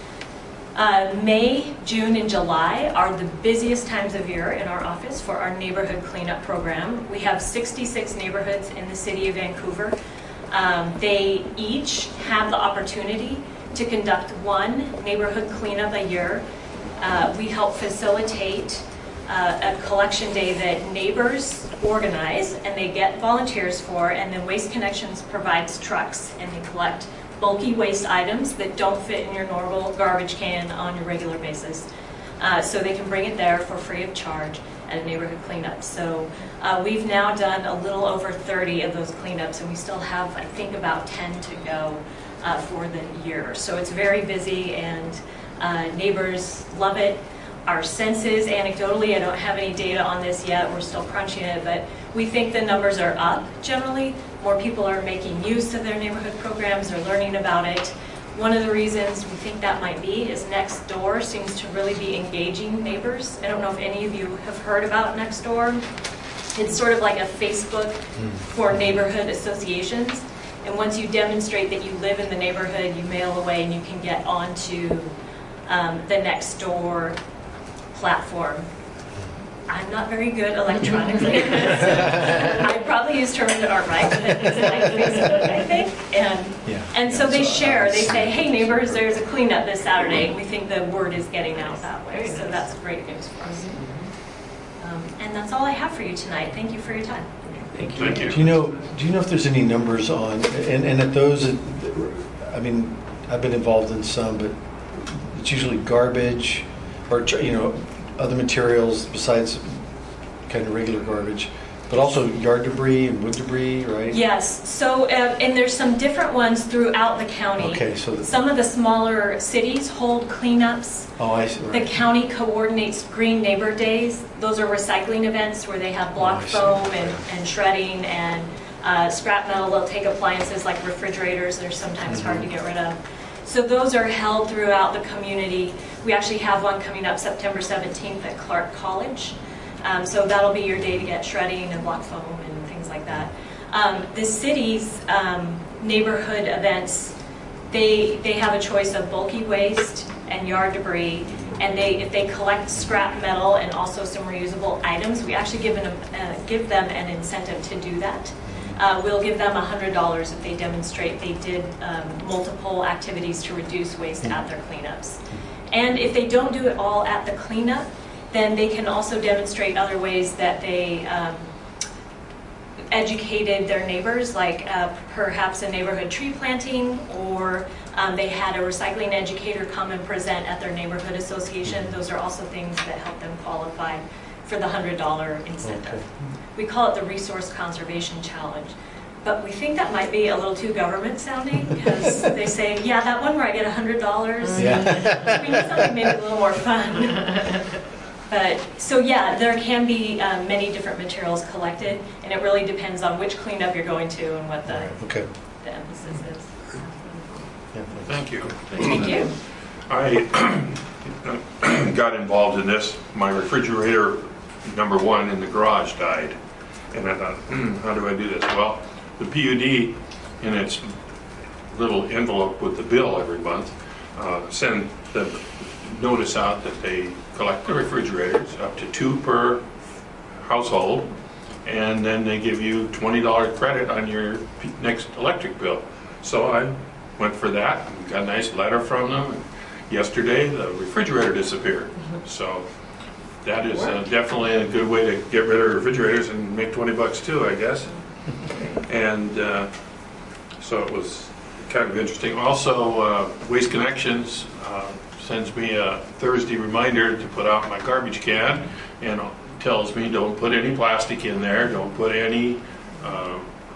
Uh, May, June, and July are the busiest times of year in our office for our neighborhood cleanup program. We have sixty-six neighborhoods in the city of Vancouver. Um, they each have the opportunity to conduct one neighborhood cleanup a year. Uh, we help facilitate uh, a collection day that neighbors organize and they get volunteers for, and then Waste Connections provides trucks and they collect bulky waste items that don't fit in your normal garbage can on your regular basis. Uh, so they can bring it there for free of charge at a neighborhood cleanup. So uh, we've now done a little over thirty of those cleanups, and we still have, I think, about ten to go uh, for the year. So it's very busy, and uh, neighbors love it. Our census, anecdotally, I don't have any data on this yet, we're still crunching it, but we think the numbers are up generally. More people are making use of their neighborhood programs, they're learning about it. One of the reasons we think that might be is Nextdoor seems to really be engaging neighbors. I don't know if any of you have heard about Nextdoor. It's sort of like a Facebook for neighborhood associations. And once you demonstrate that you live in the neighborhood, you mail away and you can get onto um, the Nextdoor platform. I'm not very good electronically. I probably use terms that aren't right, but it's like Facebook, I think. And, yeah. and so they share, they say, hey neighbors, there's a cleanup this Saturday. We think the word is getting out that way, so that's great news for us. Um, and that's all I have for you tonight. Thank you for your time. Thank you. Thank you. Do you know, do you know if there's any numbers on, and, and at those, I mean, I've been involved in some, but it's usually garbage or, you know, other materials besides kind of regular garbage. But also yard debris and wood debris, right? Yes, so, uh, and there's some different ones throughout the county. Okay, so the- Some of the smaller cities hold cleanups. Oh, I see. The Right. county coordinates Green Neighbor Days. Those are recycling events where they have block Oh, I see. foam and, and shredding and uh, scrap metal. They'll take appliances like refrigerators that are sometimes hard to get rid of. So those are held throughout the community. We actually have one coming up September seventeenth at Clark College. Um, so that'll be your day to get shredding and block foam and things like that. Um, the city's um, neighborhood events, they they have a choice of bulky waste and yard debris, and they if they collect scrap metal and also some reusable items, we actually give them uh, give them an incentive to do that. Uh, we'll give them one hundred dollars if they demonstrate they did um, multiple activities to reduce waste at their cleanups. And if they don't do it all at the cleanup, then they can also demonstrate other ways that they um, educated their neighbors, like uh, perhaps a neighborhood tree planting, or um, they had a recycling educator come and present at their neighborhood association. Those are also things that help them qualify for the one hundred dollar incentive. Okay. We call it the Resource Conservation Challenge. But we think that might be a little too government sounding, because they say, yeah, that one where I get one hundred dollars. Yeah. We need something maybe a little more fun. But, so yeah, there can be um, many different materials collected, and it really depends on which cleanup you're going to and what the, Okay. the emphasis is. Yeah, Thank you. Thank you. I got involved in this. My refrigerator, number one, in the garage died. And I thought, hmm, how do I do this? Well, the P U D, in its little envelope with the bill every month, uh, send the notice out that they collect the refrigerators, up to two per household, and then they give you twenty dollar credit on your p- next electric bill. So I went for that, and got a nice letter from them. And yesterday, the refrigerator disappeared. So that is uh, definitely a good way to get rid of refrigerators and make twenty bucks too, I guess. And uh, so it was kind of interesting. Also, uh, Waste Connections uh, sends me a Thursday reminder to put out my garbage can, and tells me don't put any plastic in there, don't put any uh,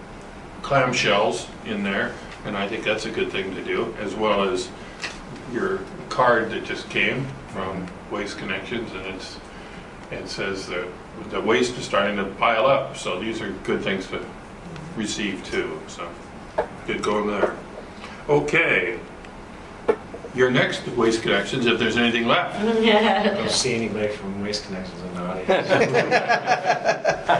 clamshells in there, and I think that's a good thing to do, as well as your card that just came from Waste Connections, and it's it says that the waste is starting to pile up, so these are good things to receive too. So good going there. Okay, your next Waste Connections, if there's anything left. I don't see anybody from Waste Connections in the audience.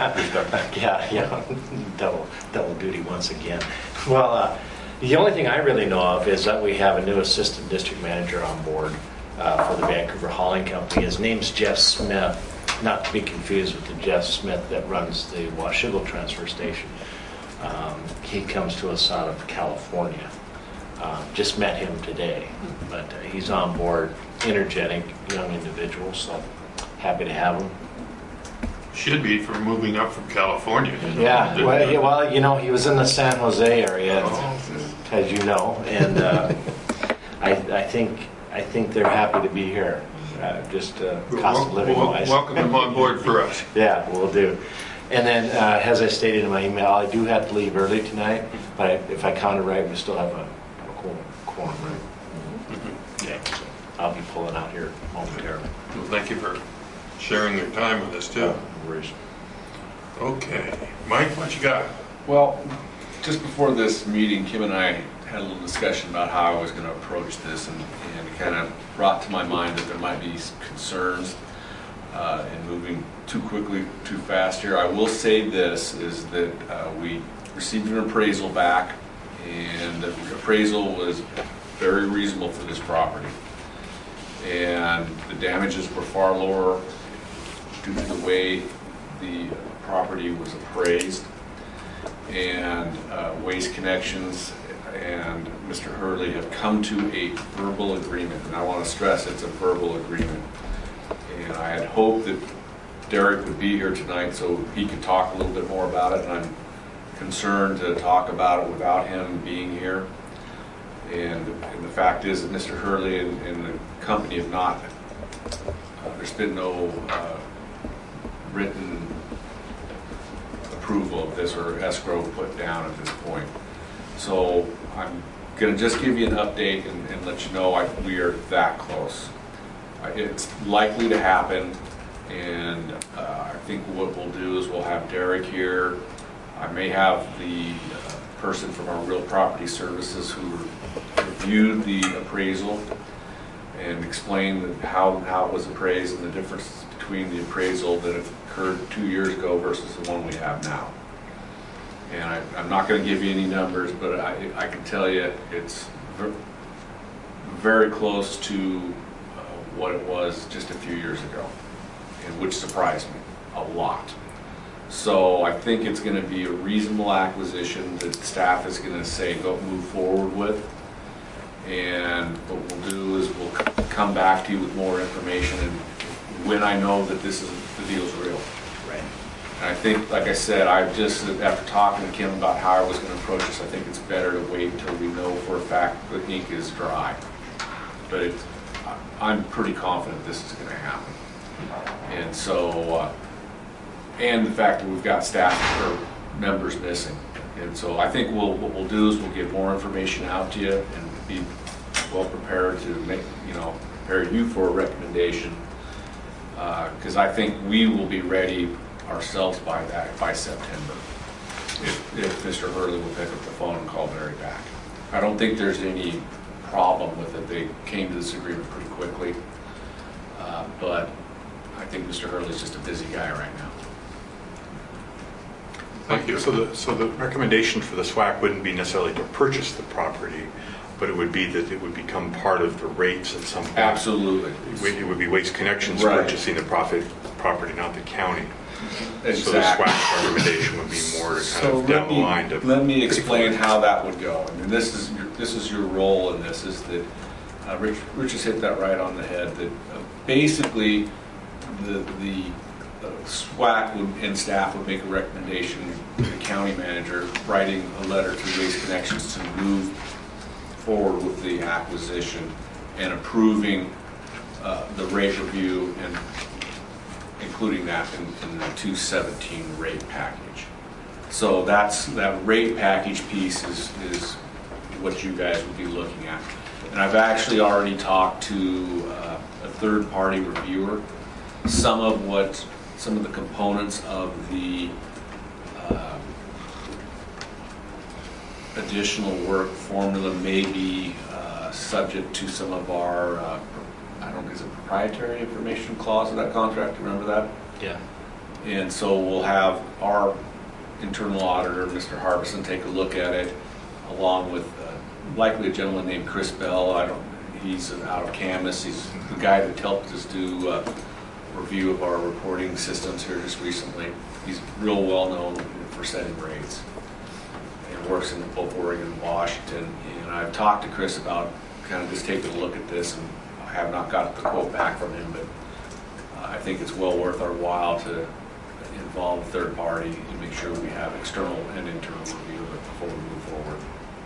Yeah, yeah, double, double duty once again. Well, uh, the only thing I really know of is that we have a new assistant district manager on board uh, for the Vancouver Hauling Company. His name's Jeff Smith, not to be confused with the Jeff Smith that runs the Washougal transfer station. Um, he comes to us out of California. Uh, just met him today, but uh, he's on board, energetic young individual, so happy to have him. Should be for moving up from California. Yeah, well, yeah, well, you know, he was in the San Jose area, Oh. as you know, and uh, I, I think I think they're happy to be here, uh, just uh, cost of living Wel- wise. Welcome them on board for us. Yeah, we'll do. And then, uh, as I stated in my email, I do have to leave early tonight, but I, if I counted right, we still have a, a quorum, quorum, right? Yeah, so I'll be pulling out here momentarily. Well, thank you for sharing your time with us too. No worries. Okay, Mike, what you got? Well, just before this meeting, Kim and I had a little discussion about how I was going to approach this, and, and it kind of brought to my mind that there might be concerns uh, in moving too quickly, too fast here. I will say this, is that uh, we received an appraisal back, and the appraisal was very reasonable for this property. And the damages were far lower due to the way the property was appraised. And uh, Waste Connections and Mister Hurley have come to a verbal agreement, and I want to stress it's a verbal agreement. And I had hoped that Derek would be here tonight so he could talk a little bit more about it, and I'm concerned to talk about it without him being here. And, and the fact is that Mister Hurley and, and the company have not, uh, there's been no uh, written approval of this or escrow put down at this point. So I'm gonna just give you an update and, and let you know I, we are that close. Uh, It's likely to happen, and uh, I think what we'll do is we'll have Derek here. I may have the uh, person from our Real Property Services who reviewed the appraisal and explained how, how it was appraised and the difference between the appraisal that occurred two years ago versus the one we have now. And I, I'm not going to give you any numbers, but I, I can tell you it's ver very close to uh, what it was just a few years ago, and which surprised me a lot. So I think it's going to be a reasonable acquisition that staff is going to say go move forward with. And what we'll do is we'll come back to you with more information, and when I know that this is the deal's real. Right. And I think, like I said, I've just, after talking to Kim about how I was going to approach this, I think it's better to wait until we know for a fact the ink is dry. But it's, I'm pretty confident this is going to happen. And so, uh, and the fact that we've got staff or members missing. And so I think we'll, what we'll do is we'll get more information out to you and be well prepared to make, you know, prepare you for a recommendation. Because uh, I think we will be ready ourselves by that, by September. If, if Mister Hurley will pick up the phone and call Barry back. I don't think there's any problem with it. They came to this agreement pretty quickly. Uh, but I think Mister Hurley's just a busy guy right now. Thank you. So the, so the recommendation for the SWAC wouldn't be necessarily to purchase the property, but it would be that it would become part of the rates at some point. Absolutely. It would, it would be Waste Connections Right. purchasing the profit property, not the county. Exactly. So the SWAC recommendation would be more to kind So of down let the me, line to. let me explain how that would go. I mean, this is your, this is your role in this, is that, uh, Rich, Rich has hit that right on the head, that uh, basically the, the uh, SWAC would, and staff would make a recommendation to the county manager, writing a letter to Waste Connections to move forward with the acquisition and approving uh, the rate review and including that in, in the two seventeen rate package. So that's, that rate package piece is, is what you guys would be looking at. And I've actually already talked to uh, a third-party reviewer. Some of what, some of the components of the uh, additional work formula may be uh, subject to some of our, uh, I don't know, is it proprietary information clause of that contract? Remember that? Yeah. And so we'll have our internal auditor, Mister Harbison, take a look at it, along with uh, likely a gentleman named Chris Bell. I don't. He's out of Camas. He's the guy that helped us do uh, a review of our reporting systems here just recently. He's real well known for setting rates and works in both Oregon and Washington. And I've talked to Chris about kind of just taking a look at this, and I have not got the quote back from him, but uh, I think it's well worth our while to involve a third party and make sure we have external and internal review of it before we move forward.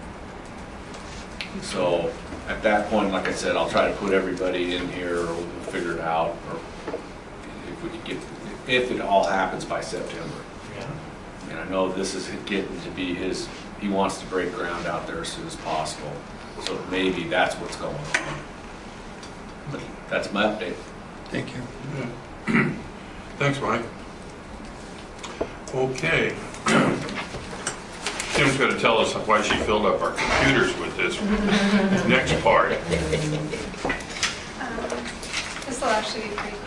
So at that point, like I said, I'll try to put everybody in here, or we'll figure it out, or if we could get, if it all happens by September. Yeah. And I know this is getting to be his, he wants to break ground out there as soon as possible. So maybe that's what's going on. But that's my update. Thank you. Yeah. Thanks, Mike. Okay. Kim's going to tell us why she filled up our computers with this next part. Um, this will actually be pretty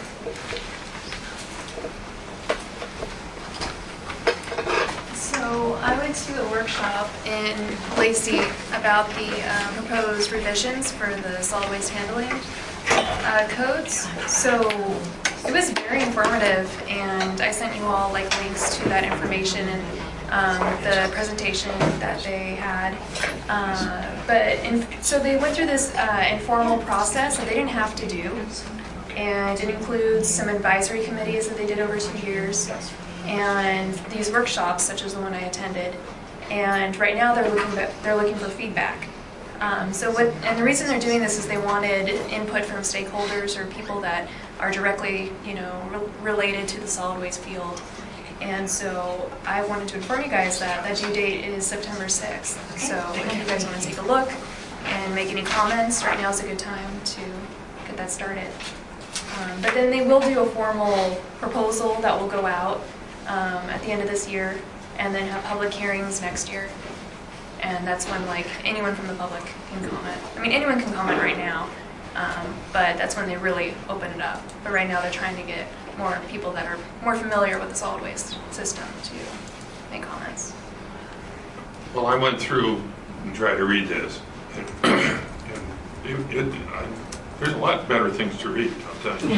cool. So I went to a workshop in Lacey about the uh, proposed revisions for the solid waste handling uh, codes. So it was very informative, and I sent you all like links to that information and um, the presentation that they had. Uh, but in, so they went through this uh, informal process that they didn't have to do, and it includes some advisory committees that they did over two years, and these workshops, such as the one I attended. And right now they're looking they're looking for feedback. Um, so what, and the reason they're doing this is they wanted input from stakeholders or people that are directly, you know, re related to the solid waste field. And so I wanted to inform you guys that that due date is September sixth. So if you guys want to take a look and make any comments, right now is a good time to get that started. Um, but then they will do a formal proposal that will go out um, at the end of this year, and then have public hearings next year. And that's when like anyone from the public can comment. I mean, anyone can comment right now, um, but that's when they really open it up. But right now they're trying to get more people that are more familiar with the solid waste system to make comments. Well, I went through and tried to read this, and, and it, it, I, there's a lot better things to read, I'll tell you.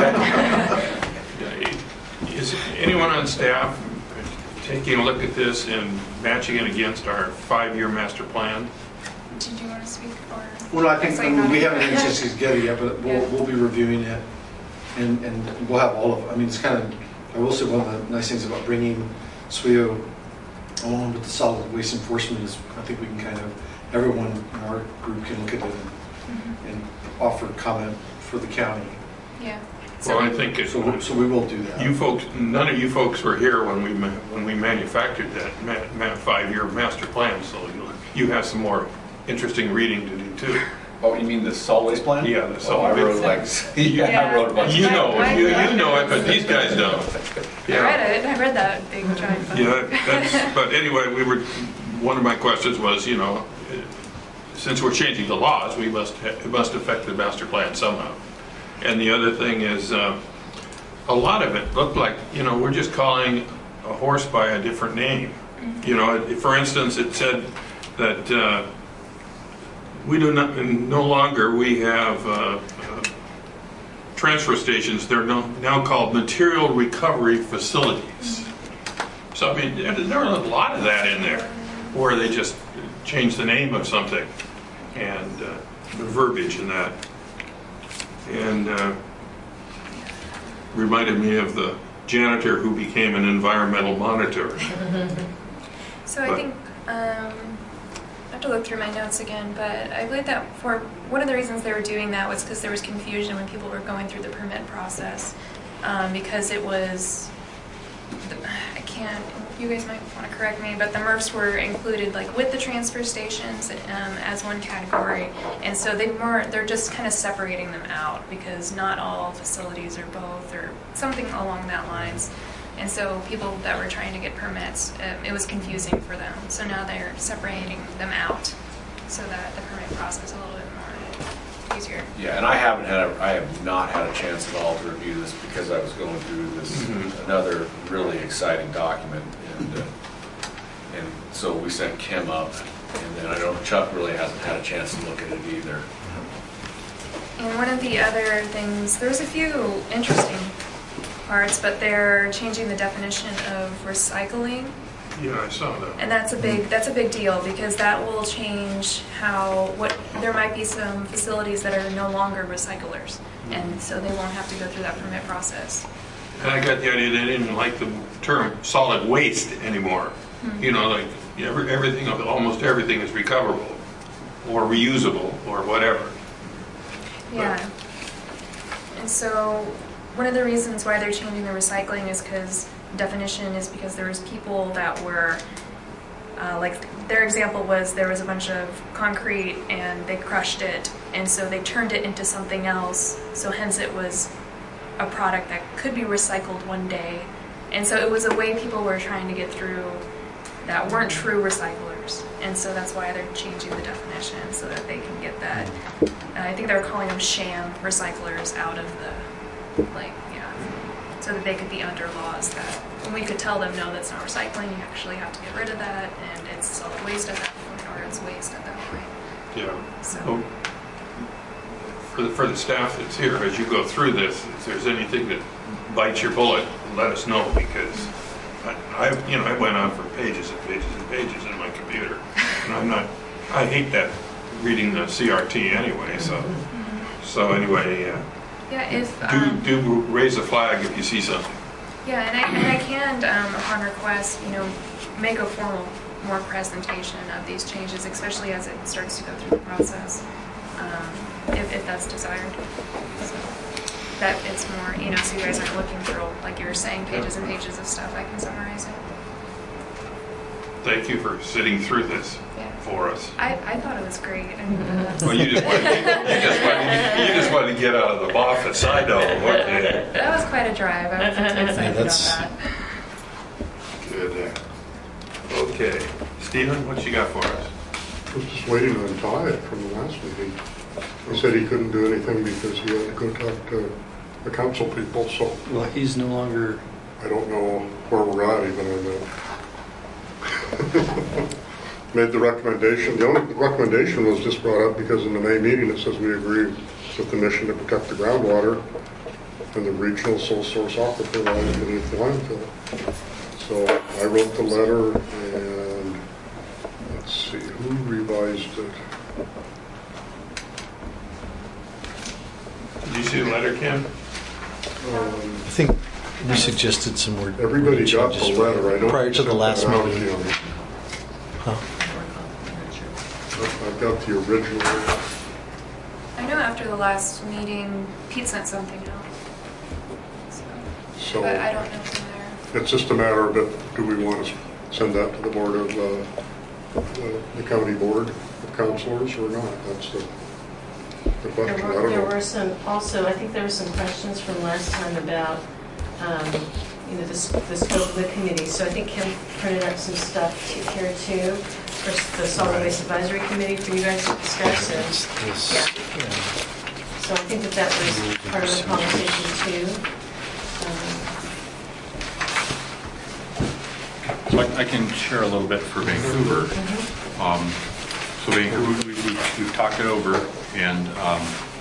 Is anyone on staff taking a look at this and matching it against our five-year master plan? Did you want to speak or? Well, I think, So I you're mean, not- we haven't had a chance to get it yet, but we'll, Yeah. we'll be reviewing it. And, and we'll have all of, I mean, it's kind of, I will say one of the nice things about bringing S W I O along with the solid waste enforcement is I think we can kind of, everyone in our group can look at it and, Mhm. and offer comment for the county. Yeah. Well, I think it, So, so we will do that. you folks, none of you folks were here when we ma- when we manufactured that ma- ma- five-year master plan, so you you have some more interesting reading to do too. Oh, you mean the solid waste plan? Yeah, the Oh, solid I wrote waste. like, yeah, I wrote a bunch. You of know, I- you, I- you know it, but these guys don't. I read it. I read that big giant book. Yeah, that's, but anyway, we were, one of my questions was, you know, since we're changing the laws, we must, ha- it must affect the master plan somehow. And the other thing is, uh, a lot of it looked like, you know, we're just calling a horse by a different name. You know, it- for instance, it said that uh, we do not, no longer we have uh, uh, transfer stations. They're no, now called material recovery facilities. So, I mean, there there are a lot of that in there, where they just change the name of something and uh, the verbiage in that. And uh, reminded me of the janitor who became an environmental monitor. So I But- think, um, I have to look through my notes again, but I believe that for, one of the reasons they were doing that was because there was confusion when people were going through the permit process. Um, because it was, the- I can't, you guys might want to correct me, but the M R Fs were included like with the transfer stations um, as one category. And so they more, they're just kind of separating them out because not all facilities are both or something along that lines. And so people that were trying to get permits, um, it was confusing for them. So now they're separating them out so that the permit process is a little bit more easier. Yeah, and I haven't had, a, I have not had a chance at all to review this because I was going through this, Mhm. another really exciting document. And, uh, and so we sent Kim up, and then I know Chuck really hasn't had a chance to look at it either. And one of the other things, there's a few interesting parts, but they're changing the definition of recycling. Yeah, I saw that. And that's a big that's a big deal because that will change how what there might be some facilities that are no longer recyclers, and so they won't have to go through that permit process. And I got the idea they didn't like the term solid waste anymore. Hmm. You know, like every, everything, almost everything is recoverable or reusable or whatever. Yeah. And so one of the reasons why they're changing the recycling is because definition is because there was people that were uh, like their example was there was a bunch of concrete and they crushed it and so they turned it into something else, so hence it was a product that could be recycled one day. And so it was a way people were trying to get through that weren't true recyclers, and so that's why they're changing the definition so that they can get that. Uh, I think they're calling them sham recyclers out of the, like, yeah, so that they could be under laws that, and we could tell them, no, that's not recycling, you actually have to get rid of that, and it's solid waste at that point, or it's waste at that point. Yeah. So. Oh, For the, for the staff that's here, as you go through this, if there's anything that bites your bullet, let us know, because I, I, you know, I went on for pages and pages and pages in my computer, and I'm not, I hate that, reading the C R T anyway, so, so anyway, uh, Yeah, if, do, um, do raise a flag if you see something. yeah, and I, and I can, um, upon request, you know, make a formal, more presentation of these changes, especially as it starts to go through the process, um, if, if that's desired. So. that it's more, you know, so you guys aren't looking through, like you were saying, pages and pages of stuff. I can summarize it. Thank you for sitting through this Yeah. for us. I, I thought it was great. And, uh, Well, you just wanted to, you just wanted, you just wanted to get out of the office. I know. Okay. that was quite a drive. I was excited Yeah, that's- about that. Good. Okay. Stephen, what you got for us? I was just waiting on Todd from the last meeting. He said he couldn't do anything because he had to go talk to the council people, so Well, he's no longer, I don't know where we're at even on that. Made the recommendation. The only recommendation was just brought up because in the May meeting it says we agree with the mission to protect the groundwater and the regional sole source aquifer lies beneath the landfill. So I wrote the letter and let's see, who revised it? Did you see the letter, Kim? Um, I think we suggested some word. Everybody word got the changes letter. I don't prior to the send last that out meeting. again. Huh? I've got the original. I know after the last meeting, Pete sent something out. So, So but I don't know from there. it's just a matter of, it, do we want to send that to the board of, uh, the, the county board of councilors or not? That's the, the question. There I were, don't there know. were some, also, I think there were some questions from last time about, um, you know, the, s- the scope of the committee. So I think Kim printed up some stuff to- here too, for s- the solid waste advisory committee for you guys to discuss. And, This- this- yeah. yeah. So I think that that was part of the conversation too. Um, So I I can share a little bit for Vancouver. Um, So Vancouver, we- we- we've talked it over, and um,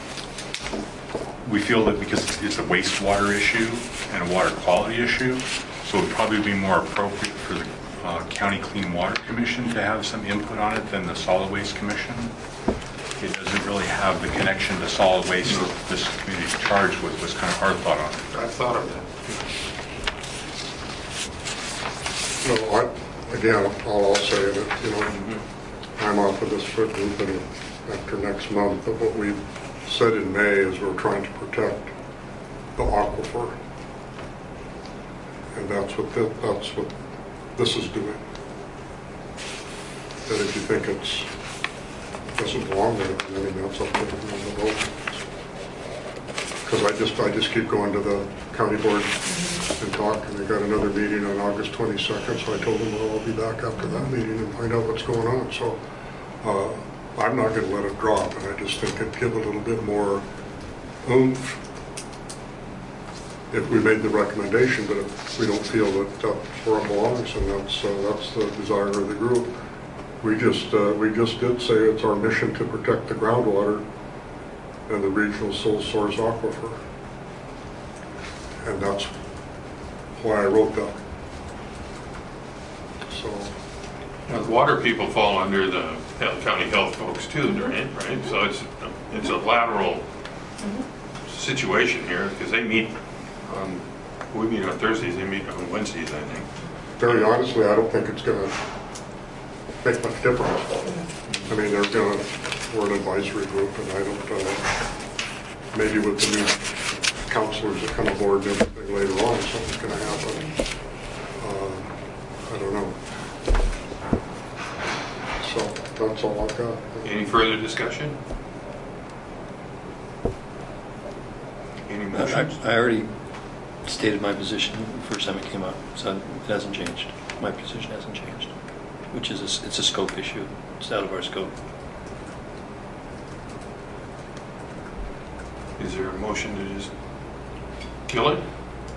we feel that because it's a wastewater issue and a water quality issue, so it would probably be more appropriate for the uh, County Clean Water Commission to have some input on it than the Solid Waste Commission. It doesn't really have the connection to solid waste that this committee is charged with, was kind of our thought on it. I thought of that. No, I, again, all I'll say is that, you know, I'm off of this group and after next month, but what we've said in May is we're trying to protect the aquifer. And that's what, thi- that's what this is doing. That if you think it's, doesn't belong there, I mean, that's up to the vote. Because I just, I just keep going to the county board and talk, and they got another meeting on August twenty-second, so I told them, well, I'll be back after that meeting and find out what's going on. So uh, I'm not going to let it drop, and I just think it'd give a little bit more oomph if we made the recommendation, but if we don't feel that that's where it belongs, and that's, uh, that's the desire of the group. We just, uh, we just did say it's our mission to protect the groundwater and the regional sole source aquifer. And that's why I wrote that. So, Now, the water people fall under the Hale County Health folks too, right? Right? So it's, it's a lateral situation here because they meet on, we meet on Thursdays, they meet on Wednesdays, I think. very honestly, I don't think it's going to make much difference. I mean, they're going to, we're an advisory group, and I don't, uh, maybe with the new counselors that come aboard and everything later on, something's going to happen. Uh, I don't know. So that's all I've got. Any further discussion? Any I motions? I already stated my position the first time it came up, so it hasn't changed. My position hasn't changed, which is, a- it's a scope issue. It's out of our scope. Is there a motion to just kill it?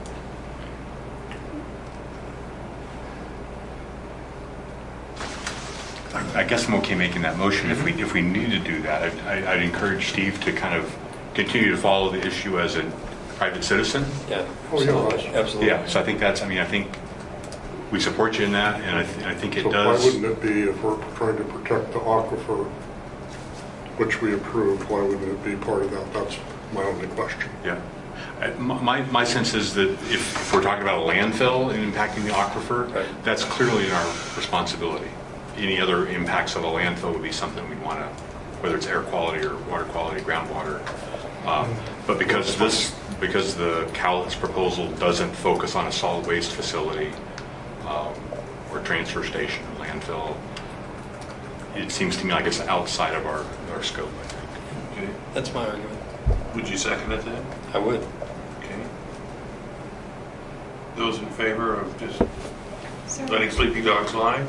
I guess I'm okay making that motion. If we, if we need to do that, I'd- I- I'd encourage Steve to kind of continue to follow the issue as a private citizen. Yeah. Oh, yeah, absolutely. Absolutely. Yeah, so I think that's, I mean, I think we support you in that, and I, th- I think it So why does. wouldn't it be, if we're trying to protect the aquifer, which we approved, why wouldn't it be part of that? That's my only question. Yeah. I- My, my sense is that if if we're talking about a landfill and impacting the aquifer, Right. that's clearly in our responsibility. Any other impacts of a landfill would be something we'd want to, whether it's air quality or water quality, groundwater. Um, But because this, because the Cowlitz proposal doesn't focus on a solid waste facility um, or transfer station or landfill, it seems to me like it's outside of our, our scope, I think. Okay. That's my argument. Would you second it then? I would. Okay. Those in favor of just So- letting sleeping dogs lie?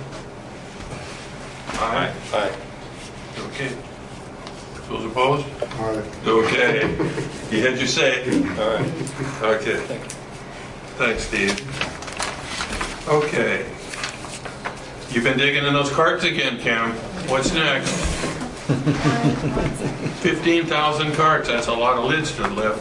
Aye. Aye. Okay. Those opposed? All right. Okay. You had your say. All right. Okay. Thank you. Thanks, Steve. Okay. You've been digging in those carts again, Kim. What's next? fifteen thousand carts. That's a lot of lids to lift.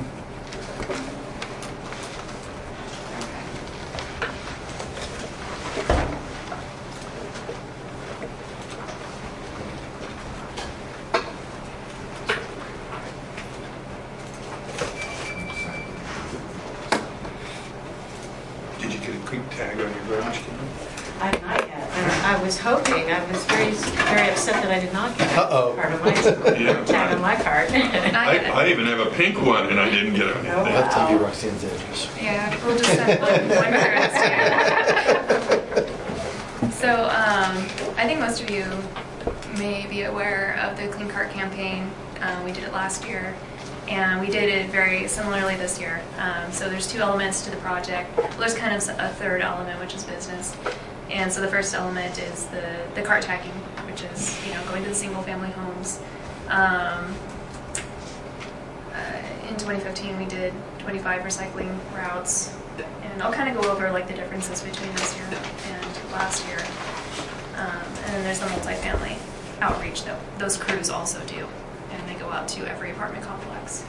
Did you get a quick tag on your garbage can? I not yet. I I was hoping, I was very, very upset that I did not get Uh-oh. part of my Yeah. tag on my cart. I, I even have a pink one and I didn't get it. Oh, I have to be wow. Roxanne's address. Yeah, we'll just send one, one for us. So, um, I think most of you may be aware of the Clean Cart campaign. Uh, we did it last year, and we did it very similarly this year. Um, so there's two elements to the project. Well, there's kind of a third element, which is business. And so the first element is the, the cart tagging, which is, you know, going to the single-family homes. Um, uh, in twenty fifteen, we did twenty-five recycling routes, and I'll kind of go over like the differences between this year and last year. Um, and then there's the multifamily outreach that those crews also do, and they go out to every apartment complex.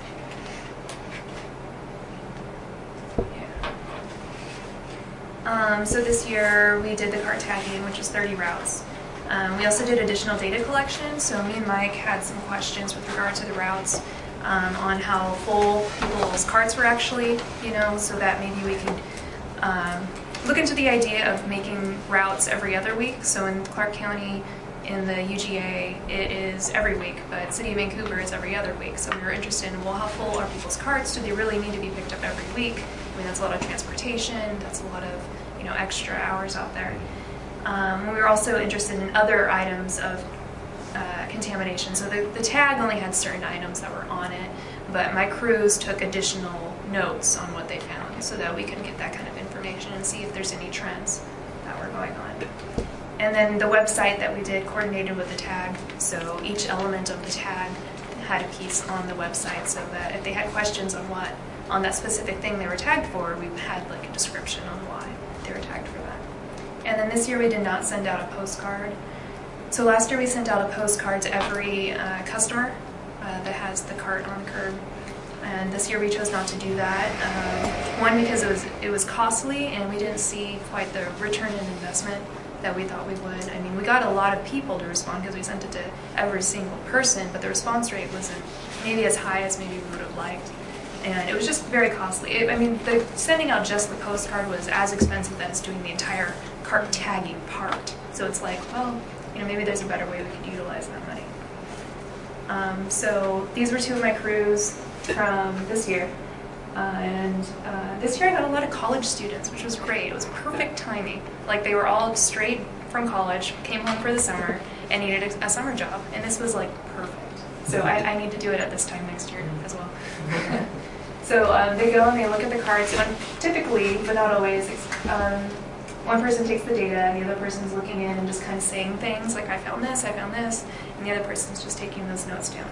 Um, so this year we did the cart tagging, which was thirty routes. Um, we also did additional data collection. So me and Mike had some questions with regard to the routes um, on how full people's carts were actually, you know, so that maybe we could um, look into the idea of making routes every other week. So in Clark County, in the U G A, it is every week, but City of Vancouver is every other week. So we were interested in, well, how full are people's carts? Do they really need to be picked up every week? I mean, that's a lot of transportation. That's a lot of, you know, extra hours out there. Um, we were also interested in other items of uh, contamination. So the, the tag only had certain items that were on it, but my crews took additional notes on what they found so that we could get that kind of information and see if there's any trends that were going on. And then the website that we did coordinated with the tag. So each element of the tag had a piece on the website so that if they had questions on what, on that specific thing they were tagged for, we had like a description on why they were tagged for that. And then this year we did not send out a postcard. So last year we sent out a postcard to every uh, customer uh, that has the cart on the curb. And this year we chose not to do that. Um, one, because it was it was costly and we didn't see quite the return in investment that we thought we would. I mean, we got a lot of people to respond because we sent it to every single person, but the response rate wasn't maybe as high as maybe we would have liked. And it was just very costly. It, I mean, the, sending out just the postcard was as expensive as doing the entire cart tagging part. So it's like, well, you know, maybe there's a better way we could utilize that money. Um, so these were two of my crews from this year. Uh, and uh, this year I had a lot of college students, which was great. It was perfect timing. Like they were all straight from college, came home for the summer, and needed a, a summer job. And this was like perfect. So I, I need to do it at this time next year as well. So um, they go and they look at the cards. And typically, but not always, um, one person takes the data and the other person's looking in and just kind of saying things like, I found this, I found this, and the other person's just taking those notes down.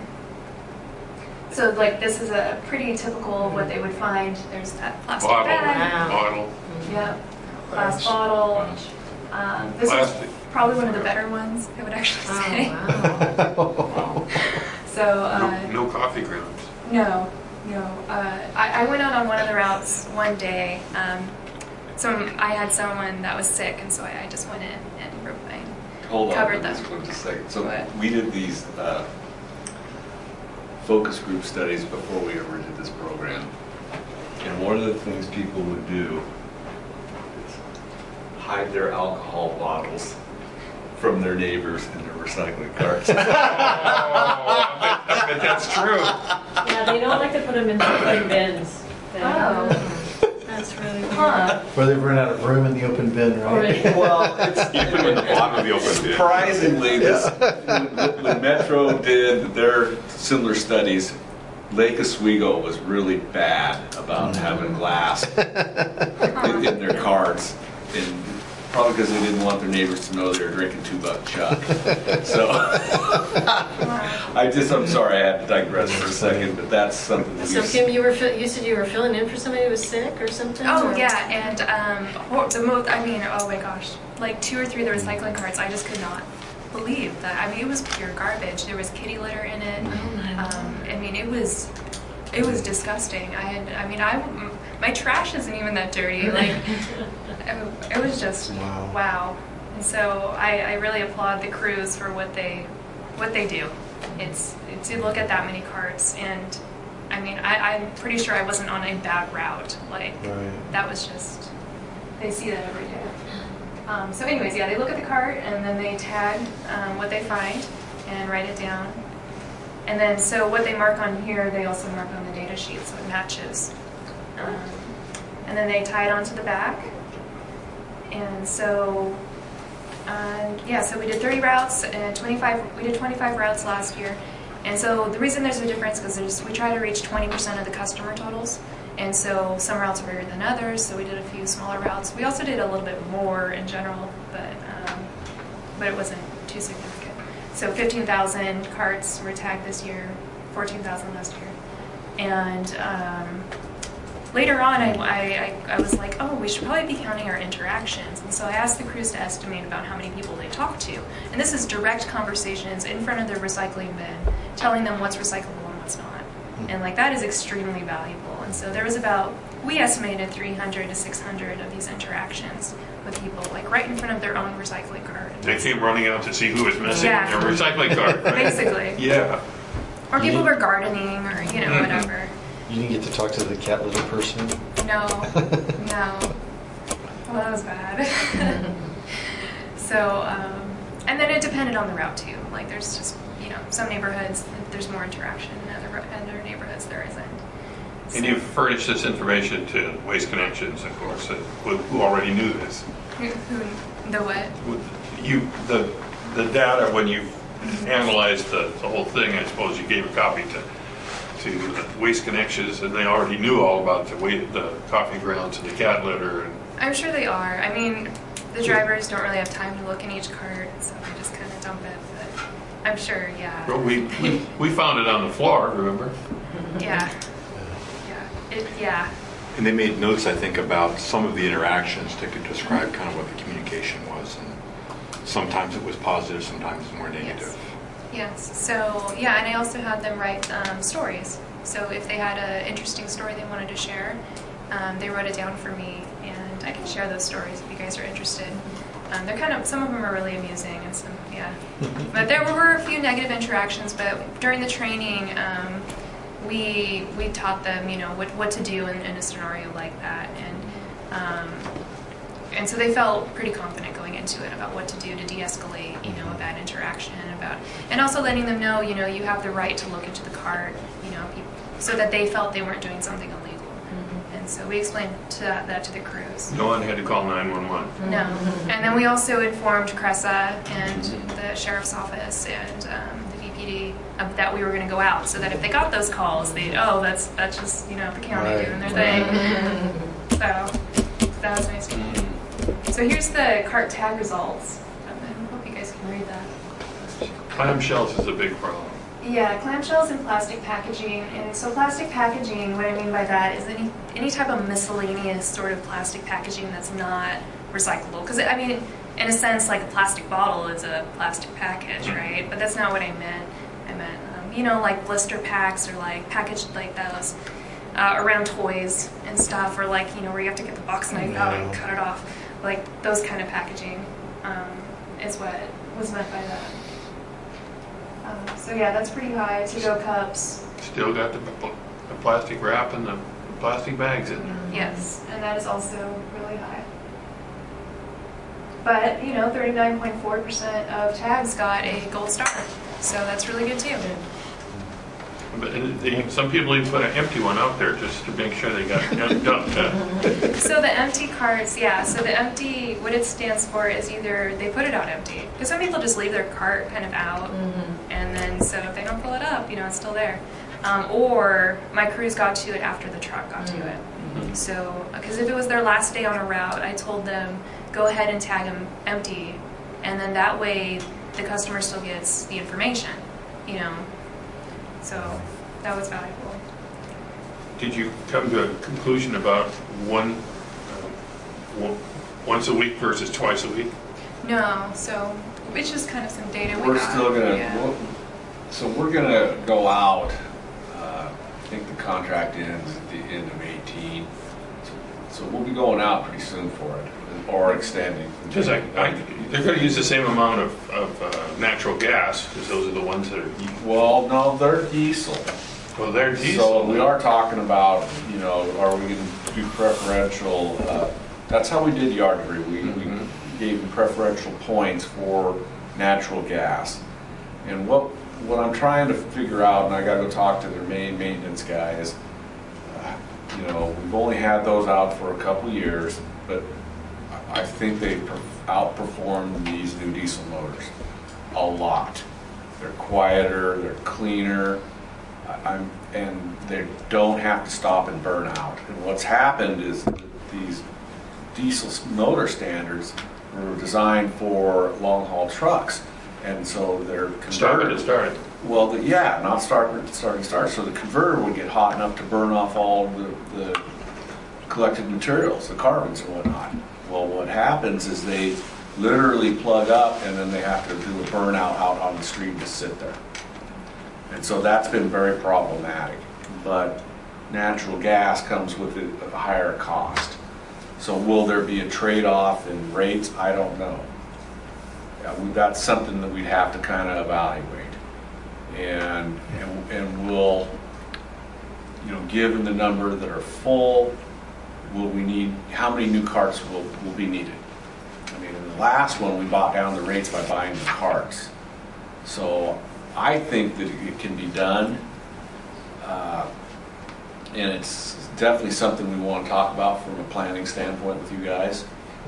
So like this is a pretty typical of what they would find. There's that plastic Bottle, bag. bottle. Yep. Glass bottle. Um, this Plastic. is probably one of the better ones, I would actually say. Oh, wow. So uh, No, no coffee grounds. no, no. Uh, I, I went out on one of the routes one day. Um, some I had someone that was sick, and so I, I just went in and I Hold on covered for them. this one just a second. So What? we did these uh, focus group studies before we ever did this program. And one of the things people would do is hide their alcohol bottles from their neighbors in their recycling carts. Oh, I bet, I bet that's true. Yeah, they don't like to put them in open bins. Oh, that's really weird. Huh. Where they've run out of room in the open bin, right? Well, it's, You put them in the bottom of the open bin. surprisingly, this, when, when Metro did their similar studies, Lake Oswego was really bad about having glass in, in their carts, and probably because they didn't want their neighbors to know they were drinking two buck chuck. So, I just, I'm sorry, I had to digress for a second, but that's something that So we- Kim, you were, fi- you said you were filling in for somebody who was sick or something? Oh, or- yeah, and um, hor- the most, I mean, oh my gosh, like two or three of the recycling carts, I just could not believe that. I mean, it was pure garbage. There was kitty litter in it. Um, I mean, it was, it was disgusting. I had, I mean, I, my trash isn't even that dirty. Like, it, it was just, Wow. wow. And so I, I really applaud the crews for what they, what they do. It's, to look at that many carts, and I mean, I, I'm pretty sure I wasn't on a bad route. Like, Right. that was just, they see that every day. Um, so anyways, yeah, they look at the cart and then they tag um, what they find and write it down. And then, so what they mark on here, they also mark on the data sheet so it matches. Um, and then they tie it onto the back. And so, uh, yeah, so we did thirty routes and twenty-five, we did twenty-five routes last year. And so the reason there's a difference is because we try to reach twenty percent of the customer totals. And so some routes are bigger than others, so we did a few smaller routes. We also did a little bit more in general, but um, but it wasn't too significant. So fifteen thousand carts were tagged this year, fourteen thousand last year. And um, later on, I, I, I was like, oh, we should probably be counting our interactions. And so I asked the crews to estimate about how many people they talked to. And this is direct conversations in front of their recycling bin, telling them what's recyclable and what's not. And like that is extremely valuable. And so there was about, we estimated three hundred to six hundred of these interactions with people, like right in front of their own recycling cart. They came running out to see who was missing Yeah. their recycling cart, right? Basically. Yeah. Or people were gardening or, you know, whatever. You didn't get to talk to the cat litter person? No, no. Well, that was bad. So, um, and then it depended on the route too. Like there's just, you know, some neighborhoods, there's more interaction, and other, other neighborhoods there isn't. And you've furnished this information to Waste Connections, of course, that- who who already knew this. Who, who, the what? You, the, the data, when you analyzed the, the whole thing, I suppose you gave a copy to, to Waste Connections, and they already knew all about the wa, the coffee grounds and the cat litter. And I'm sure they are. I mean, the drivers don't really have time to look in each cart, so they just kind of dump it, but I'm sure, yeah. But we, we, we found it on the floor, remember? Yeah. Yeah. It, yeah. And they made notes, I think, about some of the interactions that could describe kind of what the communication was. And sometimes it was positive, sometimes it was more negative. Yes. So, yeah, and I also had them write um, stories. So if they had an interesting story they wanted to share, um, they wrote it down for me, and I can share those stories if you guys are interested. Um, they're kind of, some of them are really amusing, and some, yeah. But there were a few negative interactions, but during the training, um, we we taught them, you know, what, what to do in, in a scenario like that, and um, and so they felt pretty confident going into it about what to do to de-escalate, you know, a bad interaction, about, and also letting them know, you know, you have the right to look into the cart, you know, people, so that they felt they weren't doing something illegal. Mm-hmm. And so we explained to that, that to the crews. No one had to call nine one one. No. And then we also informed Cressa and the sheriff's office and um, the V P D of, that we were going to go out, so that if they got those calls, they'd, oh, that's that's just, you know, the county Right. doing their thing. So that was nice. So here's the cart tag results. I hope you guys can read that. Clamshells is a big problem. Yeah, clamshells and plastic packaging. And so plastic packaging, what I mean by that is any any type of miscellaneous sort of plastic packaging that's not recyclable. Because, I mean, in a sense, like a plastic bottle is a plastic package, right? But that's not what I meant. I meant, um, you know, like blister packs or like packaged like those uh, around toys and stuff, or like, you know, where you have to get the box knife out and cut it off. Like those kind of packaging um, is what was meant by that. Um, so yeah, that's pretty high. To-go cups. Still got the, the plastic wrap and the plastic bags in there. Yes, and that is also really high. But, you know, thirty-nine point four percent of tags got a gold star. So that's really good too. But they, some people even put an empty one out there just to make sure they got dumped. Uh, So the empty carts, yeah, so the empty, what it stands for is either they put it out empty, because some people just leave their cart kind of out, and then so if they don't fill it up, you know, it's still there. Um, or my crews got to it after the truck got to it. So, because if it was their last day on a route, I told them, go ahead and tag them empty, and then that way the customer still gets the information, you know. So that was valuable. Did you come to a conclusion about one, uh, one once a week versus twice a week? No, so it's just kind of some data we We're got. still gonna, yeah. we'll- so we're gonna go out, uh, I think the contract ends at the end of eighteen. So we'll be going out pretty soon for it, or extending. Because I, I, they're going to use the same amount of, of uh, natural gas, because those are the ones that are, Well, no, they're diesel. well, they're diesel. So we are talking about, you know, are we going to do preferential, uh, that's how we did Yardley. We, we gave them preferential points for natural gas. And what, what I'm trying to figure out, and I got to go talk to their main maintenance guys, uh, you know, we've only had those out for a couple years, but I think they outperformed these new diesel motors a lot. They're quieter, they're cleaner, I'm, and they don't have to stop and burn out. And what's happened is that these diesel motor standards were designed for long-haul trucks, and so they're Started to start. Well, the, yeah, not starting, starting, start. So the converter would get hot enough to burn off all the, the collected materials, the carbons and whatnot. Well, what happens is they literally plug up and then they have to do a burnout out on the street and just sit there. And so that's been very problematic. But natural gas comes with a higher cost. So will there be a trade-off in rates? I don't know. Yeah, we've got something that we'd have to kind of evaluate. And, and, and we'll, you know, given the number that are full, will we need, how many new carts will, will be needed? I mean, in the last one, we bought down the rates by buying the carts. So I think that it can be done. Uh, and it's definitely something we want to talk about from a planning standpoint with you guys.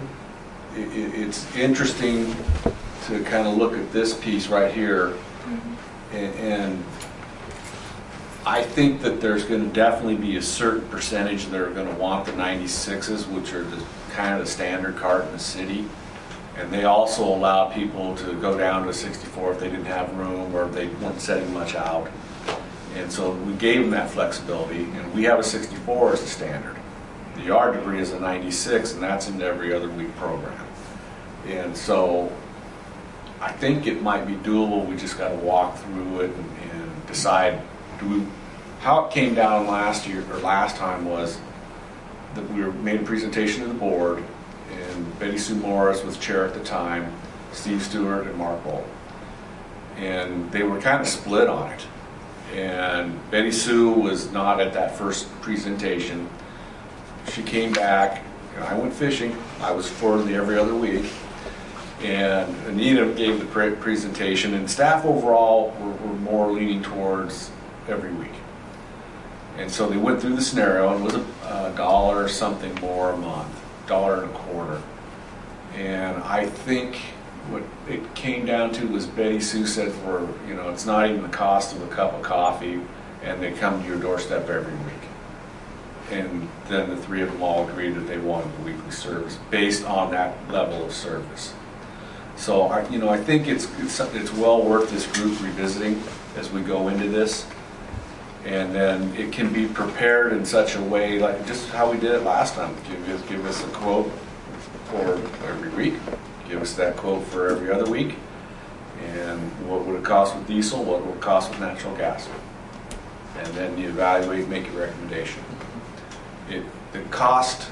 It, it, it's interesting to kind of look at this piece right here. And, and I think that there's going to definitely be a certain percentage that are going to want the ninety-sixes, which are the kind of the standard cart in the city. And they also allow people to go down to a sixty-four if they didn't have room or they weren't setting much out. And so we gave them that flexibility, and we have a sixty-four as the standard. The yard debris is a ninety-six, and that's in every other week program. And so I think it might be doable. We just got to walk through it and, and decide. Do we? How it came down last year or last time was that we were made a presentation to the board, and Betty Sue Morris was chair at the time, Steve Stewart and Mark Bolt, and they were kind of split on it. And Betty Sue was not at that first presentation. She came back, and I went fishing. I was for the every other week. And Anita gave the pre presentation, and staff overall were, were more leaning towards every week. And so they went through the scenario, and it was a, a dollar or something more a month, dollar and a quarter. And I think what it came down to was Betty Sue said, for you know, it's not even the cost of a cup of coffee, and they come to your doorstep every week. And then the three of them all agreed that they wanted the weekly service based on that level of service. So I, you know, I think it's, it's it's well worth this group revisiting as we go into this, and then it can be prepared in such a way, like just how we did it last time. Give us give us a quote for every week, give us that quote for every other week, and what would it cost with diesel? What would it cost with natural gas? And then you evaluate, make a recommendation. It the cost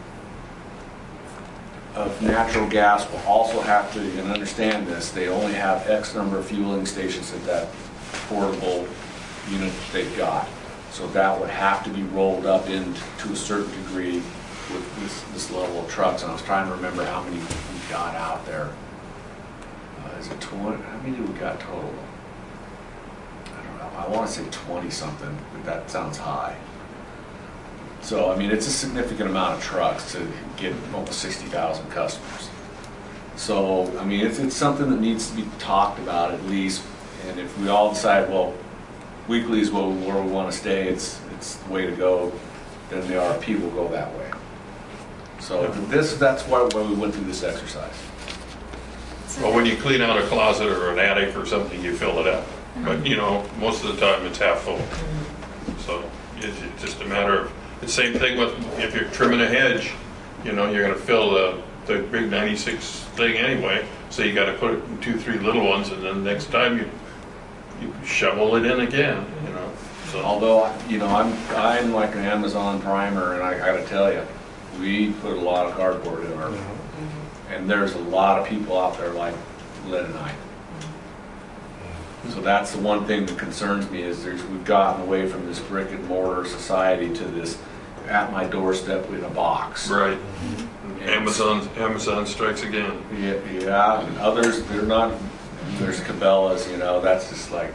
of natural gas will also have to, and understand this, they only have X number of fueling stations at that portable unit they've got. So that would have to be rolled up into to a certain degree with this, this level of trucks. And I was trying to remember how many we got out there. Uh, is it twenty? How many do we got total? I don't know. I want to say twenty something, but that sounds high. So, I mean, it's a significant amount of trucks to get almost sixty thousand customers. So, I mean, it's, it's something that needs to be talked about at least. And if we all decide, well, weekly is where, where we want to stay, it's, it's the way to go, then the R F P will go that way. So this, that's why, why we went through this exercise. Well, when you clean out a closet or an attic or something, you fill it up. But, you know, most of the time it's half full. So it's it's just a matter of, the same thing with, if you're trimming a hedge, you know, you're gonna fill the, the big ninety-six thing anyway. So you gotta put it in two, three little ones, and then next time you, you shovel it in again, you know. So, Although, you know, I'm, I'm like an Amazon primer, and I gotta tell you, we put a lot of cardboard in our, and there's a lot of people out there like lead and I. So that's the one thing that concerns me is there's, we've gotten away from this brick and mortar society to this at my doorstep in a box. right. Amazon, Amazon strikes again. Yeah, yeah, and others, they're not, there's Cabela's, you know, that's just like,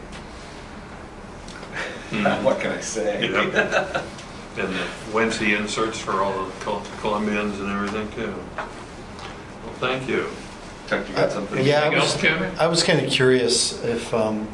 what can I say? Yep. And the Wency inserts for all the Col- Colombians and everything too. Well, thank you. Chuck, you got something? Yeah, I Anything was, else, Kevin? I was kind of curious if, um,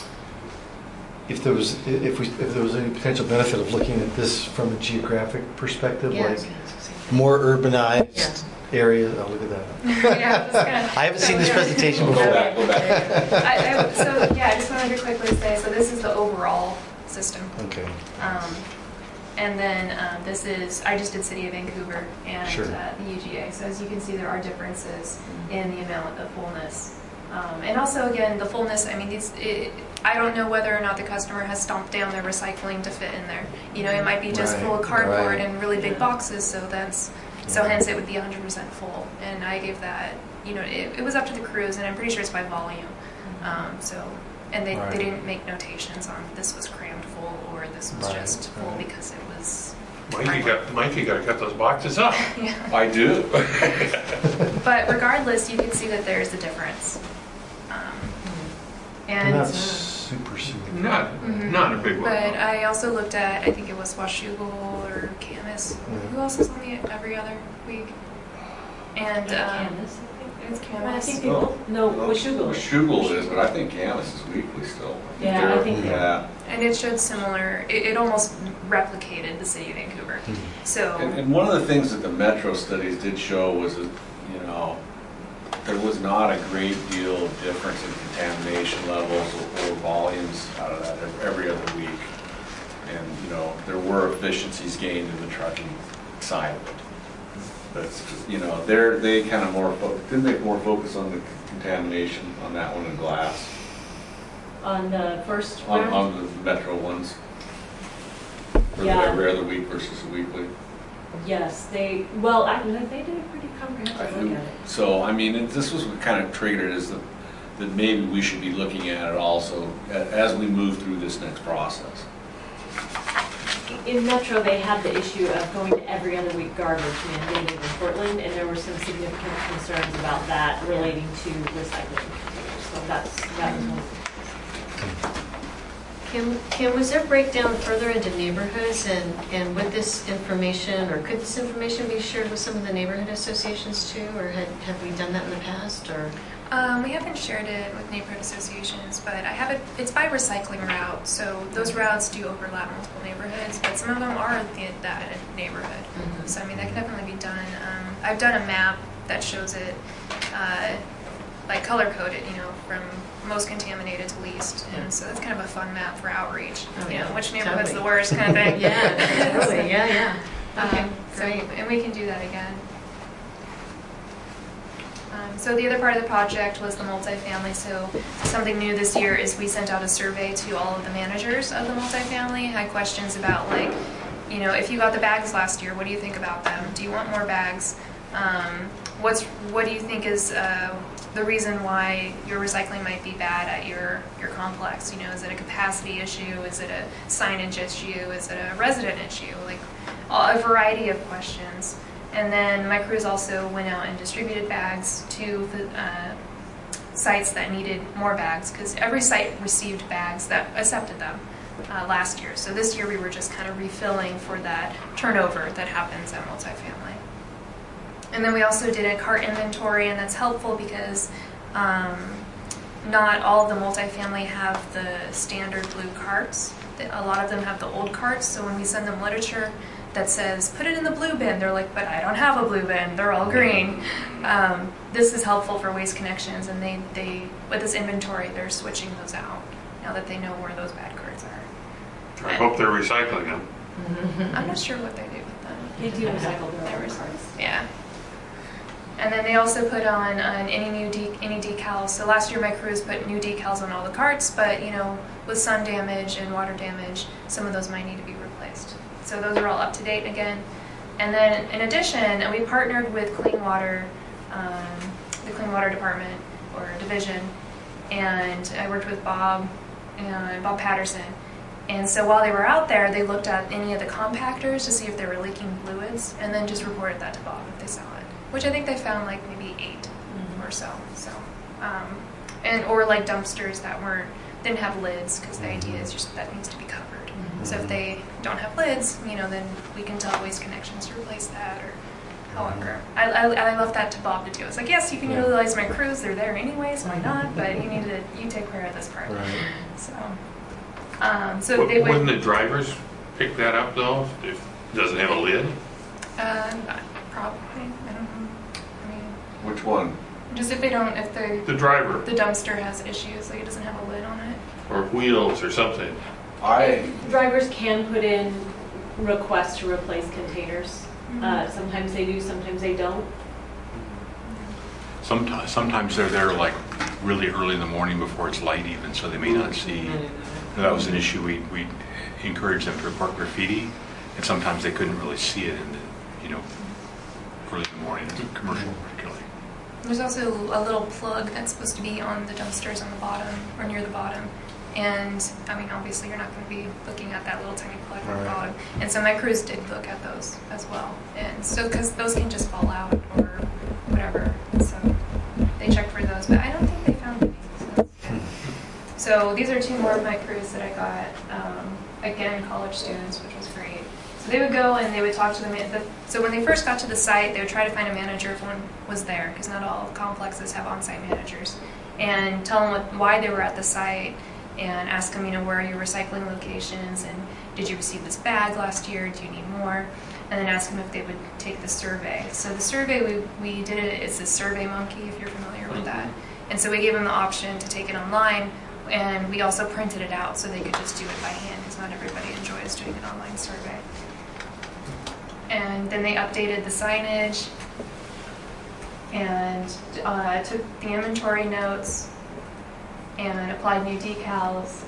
if there was, if we, if there was any potential benefit of looking at this from a geographic perspective, Yeah, I like was gonna say that. more urbanized Yeah. areas. Oh, look at that. Yeah, I was gonna- I haven't seen this so, yeah. presentation Go before. back, go back. I, I, so yeah, I just wanted to quickly say, so this is the overall system. Okay. Um, and then um, this is, I just did City of Vancouver and Sure. uh, the U G A. So as you can see, there are differences in the amount of fullness. Um, and also, again, the fullness, I mean, these, it, I don't know whether or not the customer has stomped down their recycling to fit in there. You know, it might be just Right, full of cardboard right. and really big boxes, so that's, so hence it would be one hundred percent full. And I gave that, you know, it, it was up to the crews, and I'm pretty sure it's by volume. Um, so, and they, Right. they didn't make notations on this was crammed full or this was Right, just full right. because it was. Mikey got, Mikey got to cut those boxes up. Yeah. I do. But regardless, you can see that there's a difference. Um, And and, that's super, super. Not, Mhm. not a big one. but I also looked at, I think it was Washougal or Camas. Yeah. Who else is on the every other week? And um, Candace, it's I Camas. think people, no, Washougal. Shugel is, but I think Camas is weekly still. Yeah, I They're- think they are. Yeah. And it showed similar, it, it almost replicated the city of Vancouver. So, And, and one of the things that the Metro studies did show was that, you know, there was not a great deal of difference in contamination levels or, or volumes out of that ev- every other week. And, you know, there were efficiencies gained in the trucking side of it. But, you know, they're, they kind of more, fo- didn't they more focus on the c- contamination on that one in glass? On the first On, round? on the Metro ones? Or Yeah. every other week versus a weekly? Yes, they, well, I, they did a pretty I comprehensive do. look at it. So, I mean, it- this was what kind of triggered is that, that maybe we should be looking at it also a- as we move through this next process. In Metro, they had the issue of going to every other week garbage mandated in Portland, and there were some significant concerns about that relating to recycling. So that's, that was one. Kim, Kim, was there breakdown further into neighborhoods, and, and would this information, or could this information be shared with some of the neighborhood associations too, or had, have we done that in the past, or? um, we haven't shared it with neighborhood associations, but I have it, it's by recycling route. So those routes do overlap multiple neighborhoods, but some of them are the, that neighborhood. Mhm. So, I mean, that can definitely be done. Um, I've done a map that shows it, uh, like color coded, you know, from most contaminated to least. And so that's kind of a fun map for outreach. Oh, You know, yeah, which neighborhood's totally. the worst kind of thing. Yeah, totally, yeah, yeah. Okay, Um, so, great. and we can do that again. Um, so the other part of the project was the multifamily. So something new this year is we sent out a survey to all of the managers of the multifamily. Had questions about like, you know, if you got the bags last year, what do you think about them? Do you want more bags? Um, what's what do you think is uh, the reason why your recycling might be bad at your your complex? You know, is it a capacity issue? Is it a signage issue? Is it a resident issue? Like a variety of questions. And then my crews also went out and distributed bags to uh, sites that needed more bags, because every site received bags that accepted them uh, last year. So this year we were just kind of refilling for that turnover that happens at multifamily. And then we also did a cart inventory, and that's helpful because um, not all of the multifamily have the standard blue carts. A lot of them have the old carts, so when we send them literature that says, put it in the blue bin, they're like, but I don't have a blue bin, they're all green. Um, this is helpful for Waste Connections, and they, they, with this inventory, they're switching those out now that they know where those bad carts are. I hope they're recycling them. I'm not sure what they do with them. They do recycle their own cards. Yeah. And then they also put on uh, any new de any decals. So last year my crews put new decals on all the carts, but you know, with sun damage and water damage, some of those might need to be replaced. So those are all up to date again. And then in addition, we partnered with Clean Water, um, the Clean Water Department or division, and I worked with Bob and Bob Patterson. And so while they were out there, they looked at any of the compactors to see if they were leaking fluids, and then just reported that to Bob if they saw it. Which I think they found like maybe eight mm-hmm. or so. So, um, and or like dumpsters that weren't didn't have lids, because the idea is just that needs to be covered. Mm-hmm. So if they don't have lids, you know, then we can tell Waste Connections to replace that, or however. I, I, I left that to Bob to do. It's like, yes, you can Yeah. utilize my crews; they're there anyway, so why not? But you need to you take care of this part. Right. So, um, so Wou- they would. Wouldn't the drivers pick that up though, if it doesn't have a lid? Um, probably. I don't know. I mean, Which one? just if they don't, if the The driver, the dumpster has issues, like it doesn't have a lid on it. or wheels or something. I, Drivers can put in requests to replace containers. Mhm. Uh, sometimes they do, sometimes they don't. Sometimes, sometimes they're there like really early in the morning before it's light even, so they may not see. That was an issue. We we encouraged them to report graffiti, and sometimes they couldn't really see it in the, you know, early in the morning, in commercial particularly. There's also a little plug that's supposed to be on the dumpsters on the bottom or near the bottom. And I mean, obviously, you're not going to be looking at that little tiny plug on the Right. bottom. And so my crews did look at those as well. And so, because those can just fall out or whatever. And so they checked for those, but I don't think they found any. So, that's good. So these are two more of my crews that I got. Um, again, college students, which was great. So they would go and they would talk to them. The, so when they first got to the site, they would try to find a manager if one was there, because not all complexes have on-site managers, and tell them what, why they were at the site, and ask them, you know, where are your recycling locations, and did you receive this bag last year? Do you need more? And then ask them if they would take the survey. So the survey, we, we did it, it's a Survey Monkey, if you're familiar with that. And so we gave them the option to take it online, and we also printed it out so they could just do it by hand, because not everybody enjoys doing an online survey. And then they updated the signage and uh, took the inventory notes and applied new decals.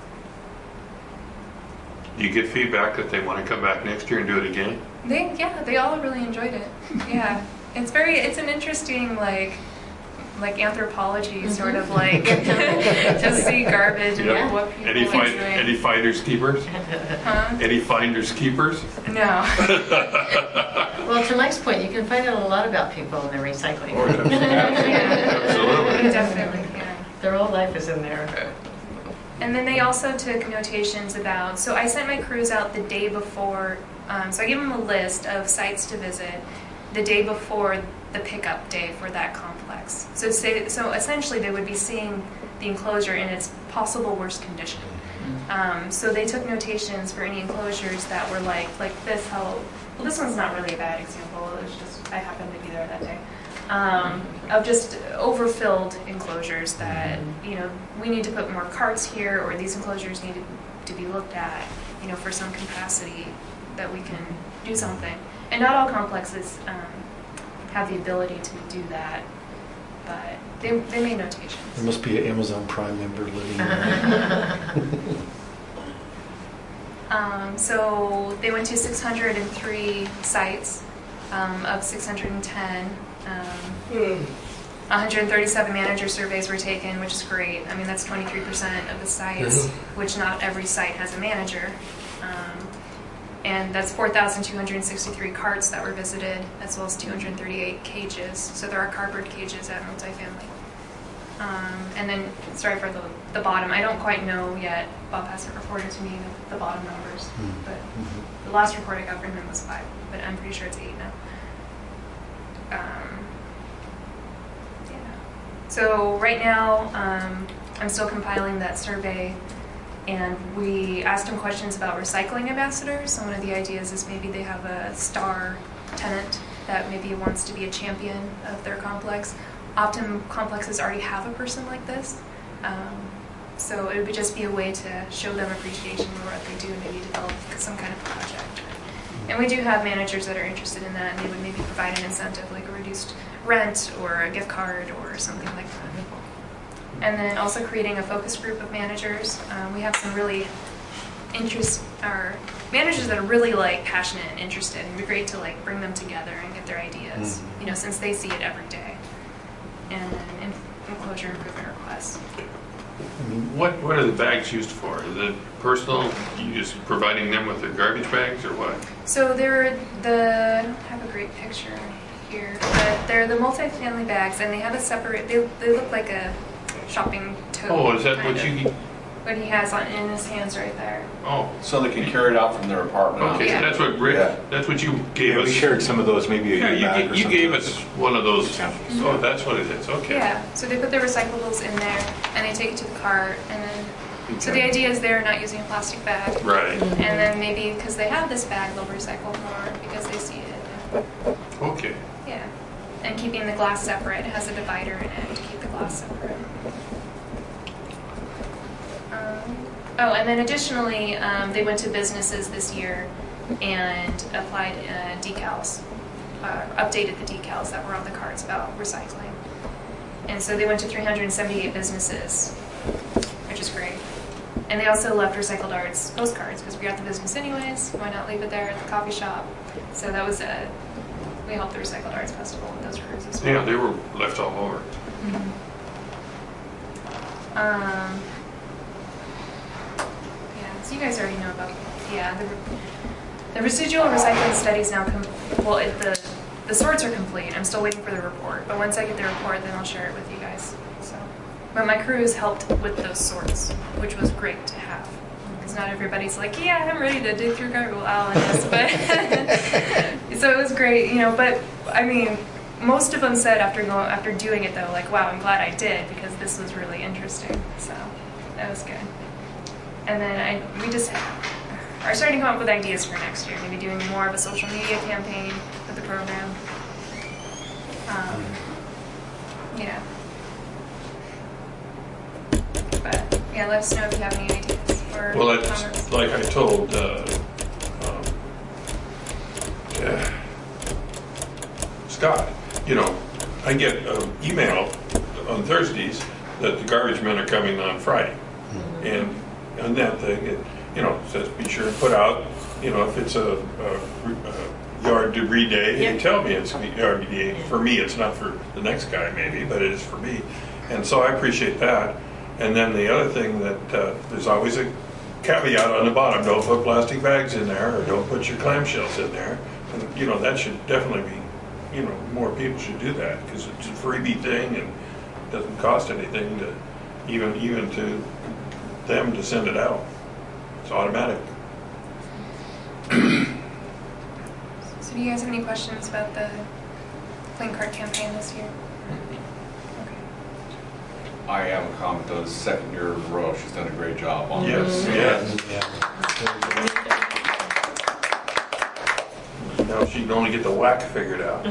Do you get feedback that they want to come back next year and do it again? They, yeah, they all really enjoyed it. Yeah, it's very, it's an interesting, like, like anthropology sort of like to see garbage and Yeah. what people Any are find, doing. any finders keepers? Huh? Any finders keepers? No. Well, to Mike's point, you can find out a lot about people and their recycling. Oh, yeah. Absolutely. Definitely, yeah. Their whole life is in there. And then they also took notations about, so I sent my crews out the day before, um, so I gave them a list of sites to visit the day before the pickup day for that complex. So, say, so essentially they would be seeing the enclosure in its possible worst condition. Um, so they took notations for any enclosures that were like, like this, how, well this one's not really a bad example, it was just, I happened to be there that day. Um, of just overfilled enclosures that, you know, we need to put more carts here, or these enclosures need to, to be looked at, you know, for some capacity that we can do something. And not all complexes um, have the ability to do that, but they, they made notations. There must be an Amazon Prime member living there. Um, so they went to six hundred three sites um, of six hundred ten. Um, one hundred thirty-seven manager surveys were taken, which is great. I mean, that's twenty-three percent of the sites, which not every site has a manager. Um, and that's four thousand two hundred sixty-three carts that were visited, as well as two hundred thirty-eight cages. So there are cardboard cages at multifamily. Um, and then, sorry for the, the bottom, I don't quite know yet. Bob hasn't reported to me the, the bottom numbers, Mm-hmm. but the last report I got from him was five, but I'm pretty sure it's eight now. Um, yeah. So right now, um, I'm still compiling that survey, and we asked him questions about recycling ambassadors. So one of the ideas is maybe they have a star tenant that maybe wants to be a champion of their complex. Often complexes already have a person like this. Um, so it would just be a way to show them appreciation for what they do and maybe develop some kind of project. And we do have managers that are interested in that, and they would maybe provide an incentive like a reduced rent or a gift card or something like that. And then also creating a focus group of managers. Um, we have some really interest, or managers that are really like passionate and interested, and it'd be great to like bring them together and get their ideas, mm-hmm. you know, since they see it every day. And then enclosure improvement requests. What what are the bags used for? Is it personal? You just providing them with their garbage bags or what? So they're the, I don't have a great picture here, but they're the multi-family bags, and they have a separate, they, they look like a shopping tote. Oh, is that kind what of, you... what he has on in his hands right there. Oh. So they can carry it out from their apartment. Okay, Yeah. that's what Rick, Yeah. that's what you gave Yeah, us. we shared some of those, maybe a Yeah, year you, back ga- or you something. gave us one of those. Examples. Oh, that's what it is, okay. Yeah, so they put their recyclables in there, and they take it to the cart, and then, so the idea is they're not using a plastic bag. Right, And then maybe because they have this bag, they'll recycle more because they see it. okay. Yeah, and keeping the glass separate. It has a divider in it to keep the glass separate. Um, oh, and then additionally, um, they went to businesses this year and applied uh, decals, uh, updated the decals that were on the cards about recycling. And so they went to three hundred seventy-eight businesses, which is great. And they also left recycled arts postcards because we got the business anyways. Why not leave it there at the coffee shop? So that was a, we helped the Recycled Arts Festival with those crews as well. Yeah, they were left all over. Mm-hmm. Um, yeah, so you guys already know about, yeah, the, the residual recycling study is now, com well, it, the, the sorts are complete. I'm still waiting for the report, but once I get the report, then I'll share it with you guys. So, but my crews helped with those sorts, which was great to have. Because not everybody's like, yeah, I'm ready to dig through garbage. Well, I'll but so it was great, you know. But I mean, most of them said after going after doing it though, like, wow, I'm glad I did because this was really interesting. So that was good. And then I we just are starting to come up with ideas for next year. Maybe doing more of a social media campaign with the program. Um, yeah. But yeah, let us know if you have any ideas or Well, comments. it's like I told uh, um, yeah, Scott, you know, I get an email on Thursdays that the garbage men are coming on Friday. Mm-hmm. And on that thing, it, you know, says be sure to put out, you know, if it's a, a, a yard debris day, Yep. you tell me it's yard debris. For me, it's not for the next guy maybe, but it is for me. And so I appreciate that. And then the other thing that uh, there's always a caveat on the bottom, don't put plastic bags in there or don't put your clamshells in there. And, you know, that should definitely be, you know, more people should do that because it's a freebie thing and doesn't cost anything to, even, even to them to send it out. It's automatic. So do you guys have any questions about the Clean Cart campaign this year? I have a comment though, the second year in a row, she's done a great job on Yes, this. yes. Now she can only get the whack figured out.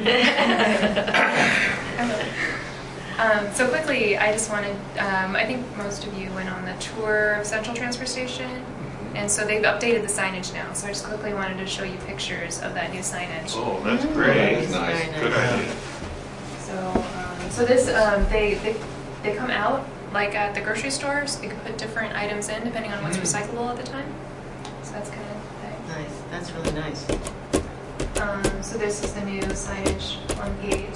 Um, so quickly, I just wanted, um, I think most of you went on the tour of Central Transfer Station, and so they've updated the signage now, so I just quickly wanted to show you pictures of that new signage. Oh, that's great. That's nice. Very Good nice. idea. So, um, so this, um, they, they, they come out like at the grocery store, so you can put different items in depending on what's recyclable at the time. So that's kind of nice. Nice, that's really nice. Um, so this is the new signage on gate.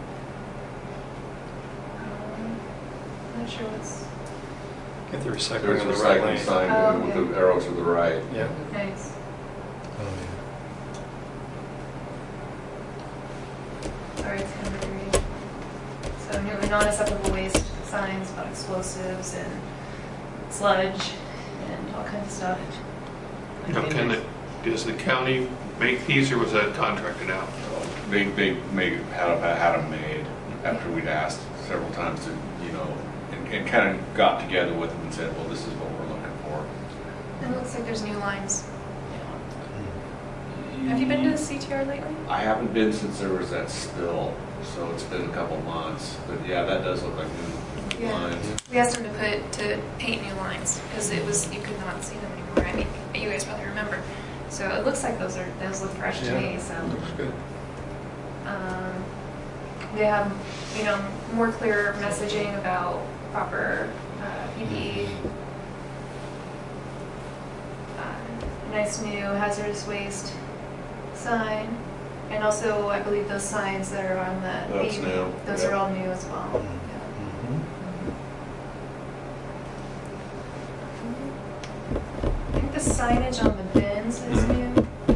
Um, I'm not sure what's Get the recycling There's a on the right recycling lane. sign Oh, with okay. the arrow to the right. Yeah. nice. Oh, Sorry, it's number three. So new non-acceptable waste signs about explosives and sludge and all kinds of stuff. Now, can the, does the county make these, or was that contracted out? They, they may have had them made after we'd asked several times to, you know, and, and kind of got together with them and said, well, this is what we're looking for. And it looks like there's new lines. Have you been to the C T R lately? I haven't been since there was that spill, so it's been a couple months. But yeah, that does look like new Yeah. lines. We asked them to put to paint new lines because it was you could not see them anymore. I mean, you guys probably remember. So it looks like those are those look fresh to me. So Looks good. um, they have you know more clear messaging about proper uh, P P E. Uh, nice new hazardous waste sign, and also I believe those signs that are on the That's pavement, new, those yeah. are all new as well. I think the signage on the bins is new.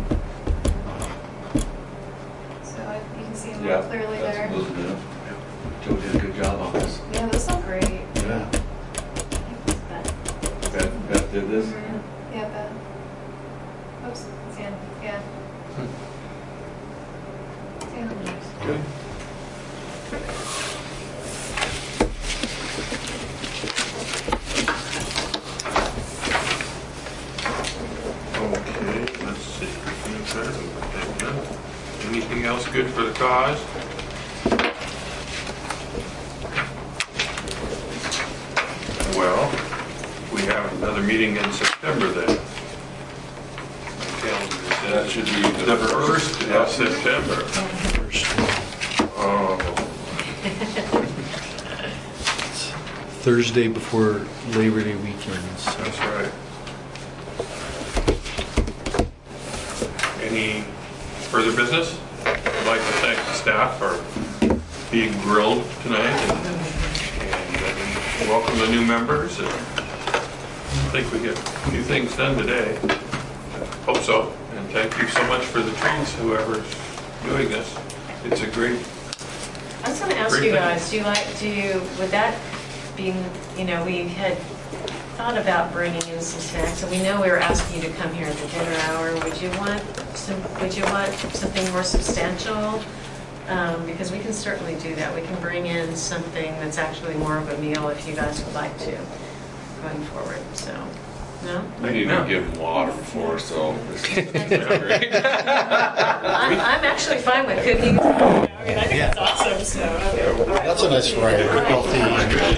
So I, you can see them more Yeah, clearly that's there. those are new. Joe did a good job on this. Yeah, those look great. Yeah. But Beth, Beth did this? Mhm. Yeah, but, oops, it's in, yeah. It's in. Good. Okay, let's see. Anything else good for the cause? Well, we have another meeting in September then. My calendar says That should be the the first Yeah. of September. Oh, Thursday before Labor Day weekend. So. that's right. Any further business? I'd like to thank the staff for being grilled tonight and, and uh, welcome the new members. And I think we get a few things done today. Hope so. And thank you so much for the trees, whoever's doing this. It's a great, I was going to ask Great you thing. guys, do you like, do you, would that be, you know, we had thought about bringing in some snacks, and we know we were asking you to come here at the dinner hour. Would you want some, would you want something more substantial? Um, because we can certainly do that. We can bring in something that's actually more of a meal if you guys would like to, going forward, so, no? We need to give them water before, so. this is great. I'm, I'm actually fine with cookies. I mean, I think Yeah. that's awesome, so. okay. That's a nice variety. Healthy.